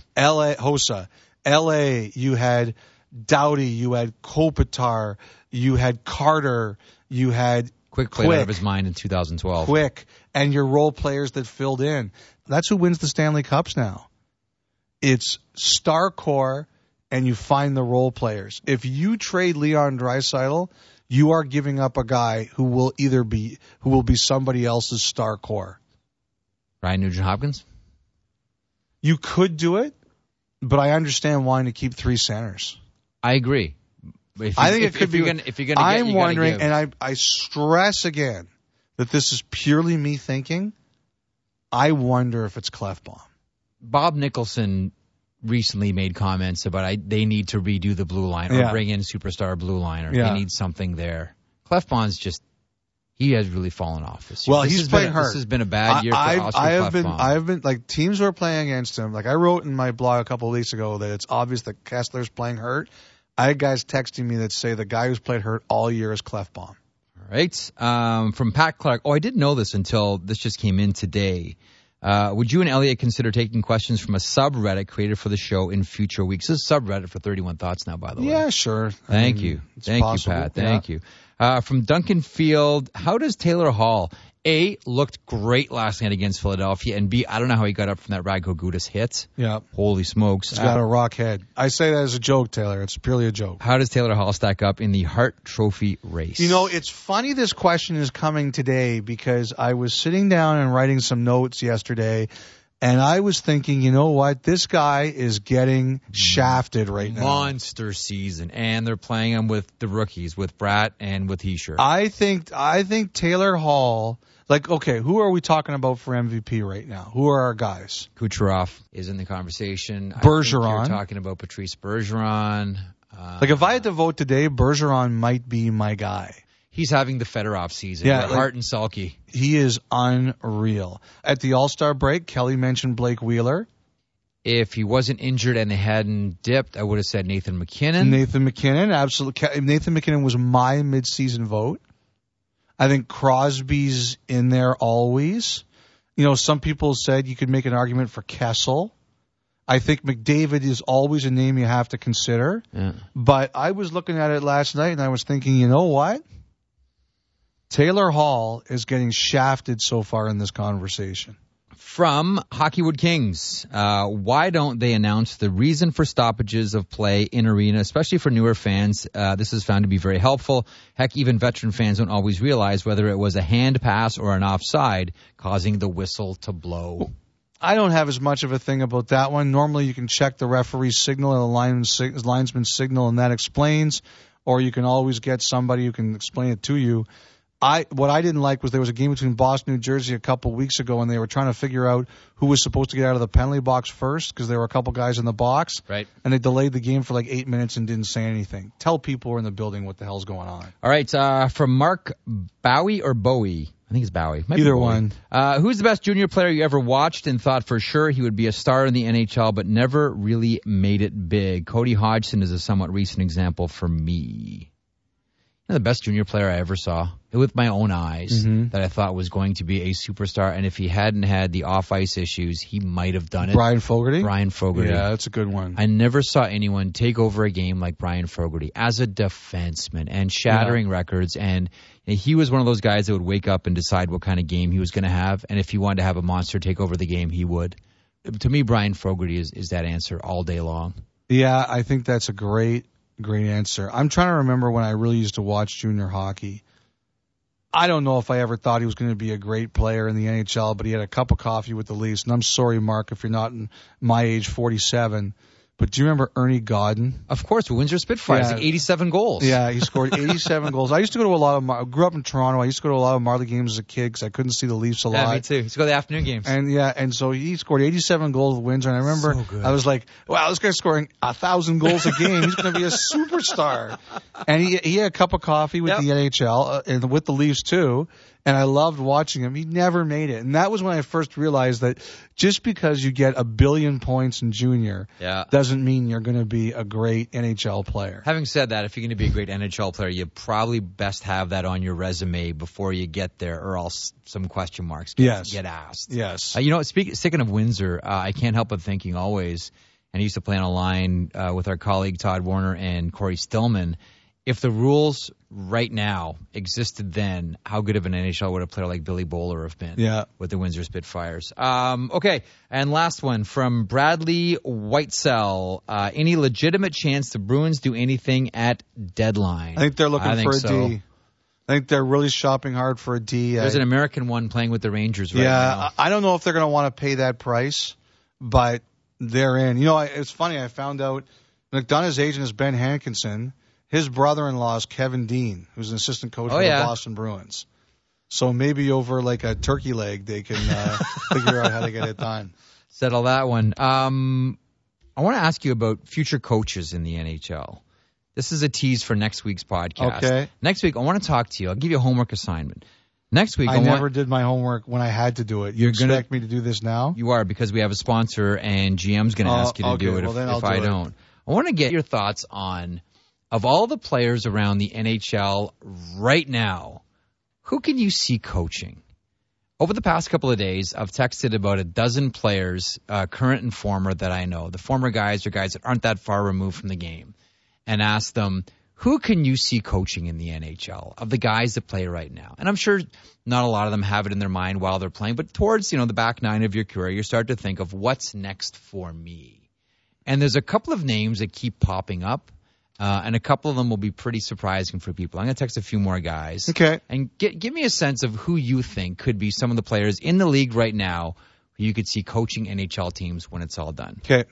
L.A., you had Doughty, you had Kopitar, you had Carter, you had Quick played out of his mind in 2012. Quick, and your role players that filled in. That's who wins the Stanley Cups now. It's star core, and you find the role players. If you trade Leon Draisaitl, you are giving up a guy who will be somebody else's star core. Ryan Nugent-Hopkins? You could do it, but I understand wanting to keep 3 centers. I agree. I think it could be. If you're going to I'm wondering, and I stress again that this is purely me thinking. I wonder if it's Klefbom. Bob Nicholson recently made comments about they need to redo the blue line or bring in superstar blue liner. They need something there. Klefbom's he has really fallen off this year. Well, he's playing hurt. This has been a bad year for Oscar Klefbom. I have been like teams who are playing against him. Like I wrote in my blog a couple of weeks ago that it's obvious that Kessler's playing hurt. I had guys texting me that say the guy who's played hurt all year is Klefbom. All right. From Pat Clark. Oh, I didn't know this until this just came in today. Would you and Elliot consider taking questions from a subreddit created for the show in future weeks? This is subreddit for 31 Thoughts now, by the way. Yeah, sure. Thank you. Thank possible. you, Pat. Thank you. From Duncan Field, how does Taylor Hall, A, looked great last night against Philadelphia, and B, I don't know how he got up from that Radko Gudas hit. Yeah. Holy smokes. He's got a rock head. I say that as a joke, Taylor. It's purely a joke. How does Taylor Hall stack up in the Hart Trophy race? You know, it's funny this question is coming today because I was sitting down and writing some notes yesterday, and I was thinking, you know what? This guy is getting shafted right now. Monster season, and they're playing him with the rookies, with Bratt and with Heischer. I think Taylor Hall, like, okay, who are we talking about for MVP right now? Who are our guys? Kucherov is in the conversation. Bergeron. I think you're talking about Patrice Bergeron. Like, if I had to vote today, Bergeron might be my guy. He's having the Fedorov season. Yeah, Hart and Selke. He is unreal. At the All-Star break, Kelly mentioned Blake Wheeler. If he wasn't injured and they hadn't dipped, I would have said Nathan McKinnon. Nathan McKinnon, absolutely. Nathan McKinnon was my midseason vote. I think Crosby's in there always. You know, some people said you could make an argument for Kessel. I think McDavid is always a name you have to consider. Yeah. But I was looking at it last night and I was thinking, you know what? Taylor Hall is getting shafted so far in this conversation. From Hockeywood Kings, why don't they announce the reason for stoppages of play in arena, especially for newer fans? This is found to be very helpful. Heck, even veteran fans don't always realize whether it was a hand pass or an offside causing the whistle to blow. I don't have as much of a thing about that one. Normally you can check the referee's signal and the linesman's signal, and that explains, or you can always get somebody who can explain it to you. What I didn't like was there was a game between Boston and New Jersey a couple weeks ago, and they were trying to figure out who was supposed to get out of the penalty box first because there were a couple guys in the box. Right. And they delayed the game for like 8 minutes and didn't say anything. Tell people who are in the building what the hell's going on. All right, from Mark Bowie or Bowie? I think it's Bowie. Might be Either Bowie. one. Who's the best junior player you ever watched and thought for sure he would be a star in the NHL but never really made it big? Cody Hodgson is a somewhat recent example for me. The best junior player I ever saw with my own eyes that I thought was going to be a superstar. And if he hadn't had the off-ice issues, he might have done it. Brian Fogarty? Brian Fogarty. Yeah, that's a good one. I never saw anyone take over a game like Brian Fogarty as a defenseman and shattering records. And he was one of those guys that would wake up and decide what kind of game he was going to have. And if he wanted to have a monster take over the game, he would. To me, Brian Fogarty is that answer all day long. Yeah, I think that's a great answer. I'm trying to remember when I really used to watch junior hockey. I don't know if I ever thought he was going to be a great player in the NHL, but he had a cup of coffee with the Leafs. And I'm sorry, Mark, if you're not in my age, 47. But do you remember Ernie Godden? Of course, Windsor Spitfires, like 87 goals. Yeah, he scored 87 goals. I used to go to a lot of grew up in Toronto. I used to go to a lot of Marley games as a kid because I couldn't see the Leafs a lot. Yeah, me too. I used to go to the afternoon games. And so he scored 87 goals with Windsor. And I remember I was like, wow, this guy's scoring 1,000 goals a game. He's going to be a superstar. And he had a cup of coffee with the NHL and with the Leafs too. And I loved watching him. He never made it. And that was when I first realized that just because you get 1 billion points in junior doesn't mean you're going to be a great NHL player. Having said that, if you're going to be a great NHL player, you probably best have that on your resume before you get there, or else some question marks get asked. Yes. Speaking of Windsor, I can't help but thinking always, and I used to play on a line with our colleague Todd Warner and Corey Stillman, if the rules right now existed then, how good of an NHL would a player like Billy Bowler have been with the Windsor Spitfires? Okay, and last one from Bradley Whitesell. Any legitimate chance the Bruins do anything at deadline? I think they're looking for a D. I think they're really shopping hard for a D. There's an American one playing with the Rangers right now. Yeah, I don't know if they're going to want to pay that price, but they're in. You know, it's funny. I found out McDonough's agent is Ben Hankinson. His brother-in-law is Kevin Dean, who's an assistant coach for the Boston Bruins. So maybe over like a turkey leg, they can figure out how to get it done. Settle that one. I want to ask you about future coaches in the NHL. This is a tease for next week's podcast. Okay. Next week, I want to talk to you. I'll give you a homework assignment. Next week, I never did my homework when I had to do it. You expect me to do this now? You are, because we have a sponsor, and GM's going to ask you to do it if I don't. I want to get your thoughts on, of all the players around the NHL right now, who can you see coaching? Over the past couple of days, I've texted about a dozen players, current and former, that I know. The former guys are guys that aren't that far removed from the game, and asked them, who can you see coaching in the NHL of the guys that play right now? And I'm sure not a lot of them have it in their mind while they're playing, but towards, the back nine of your career, you start to think of what's next for me. And there's a couple of names that keep popping up. And a couple of them will be pretty surprising for people. I'm going to text a few more guys. Okay. And give me a sense of who you think could be some of the players in the league right now who you could see coaching NHL teams when it's all done. Okay.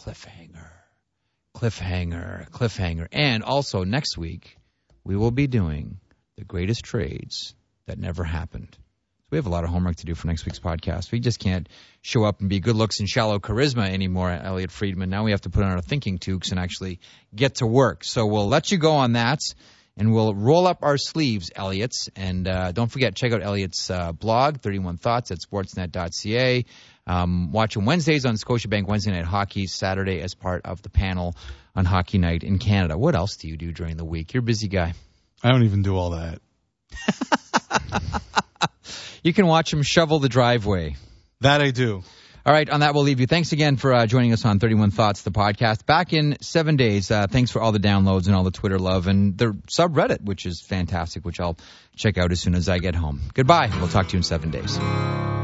Cliffhanger. And also next week, we will be doing the greatest trades that never happened. We have a lot of homework to do for next week's podcast. We just can't show up and be good looks and shallow charisma anymore, Elliot Friedman. Now we have to put on our thinking toques and actually get to work. So we'll let you go on that, and we'll roll up our sleeves, Elliot's. And don't forget, check out Elliot's blog, 31 Thoughts at sportsnet.ca. Watching Wednesdays on Scotiabank Wednesday Night Hockey, Saturday as part of the panel on Hockey Night in Canada. What else do you do during the week? You're a busy guy. I don't even do all that. You can watch him shovel the driveway. That I do. All right, on that, we'll leave you. Thanks again for joining us on 31 Thoughts, the podcast. Back in 7 days. Thanks for all the downloads and all the Twitter love and the subreddit, which is fantastic, which I'll check out as soon as I get home. Goodbye. We'll talk to you in 7 days.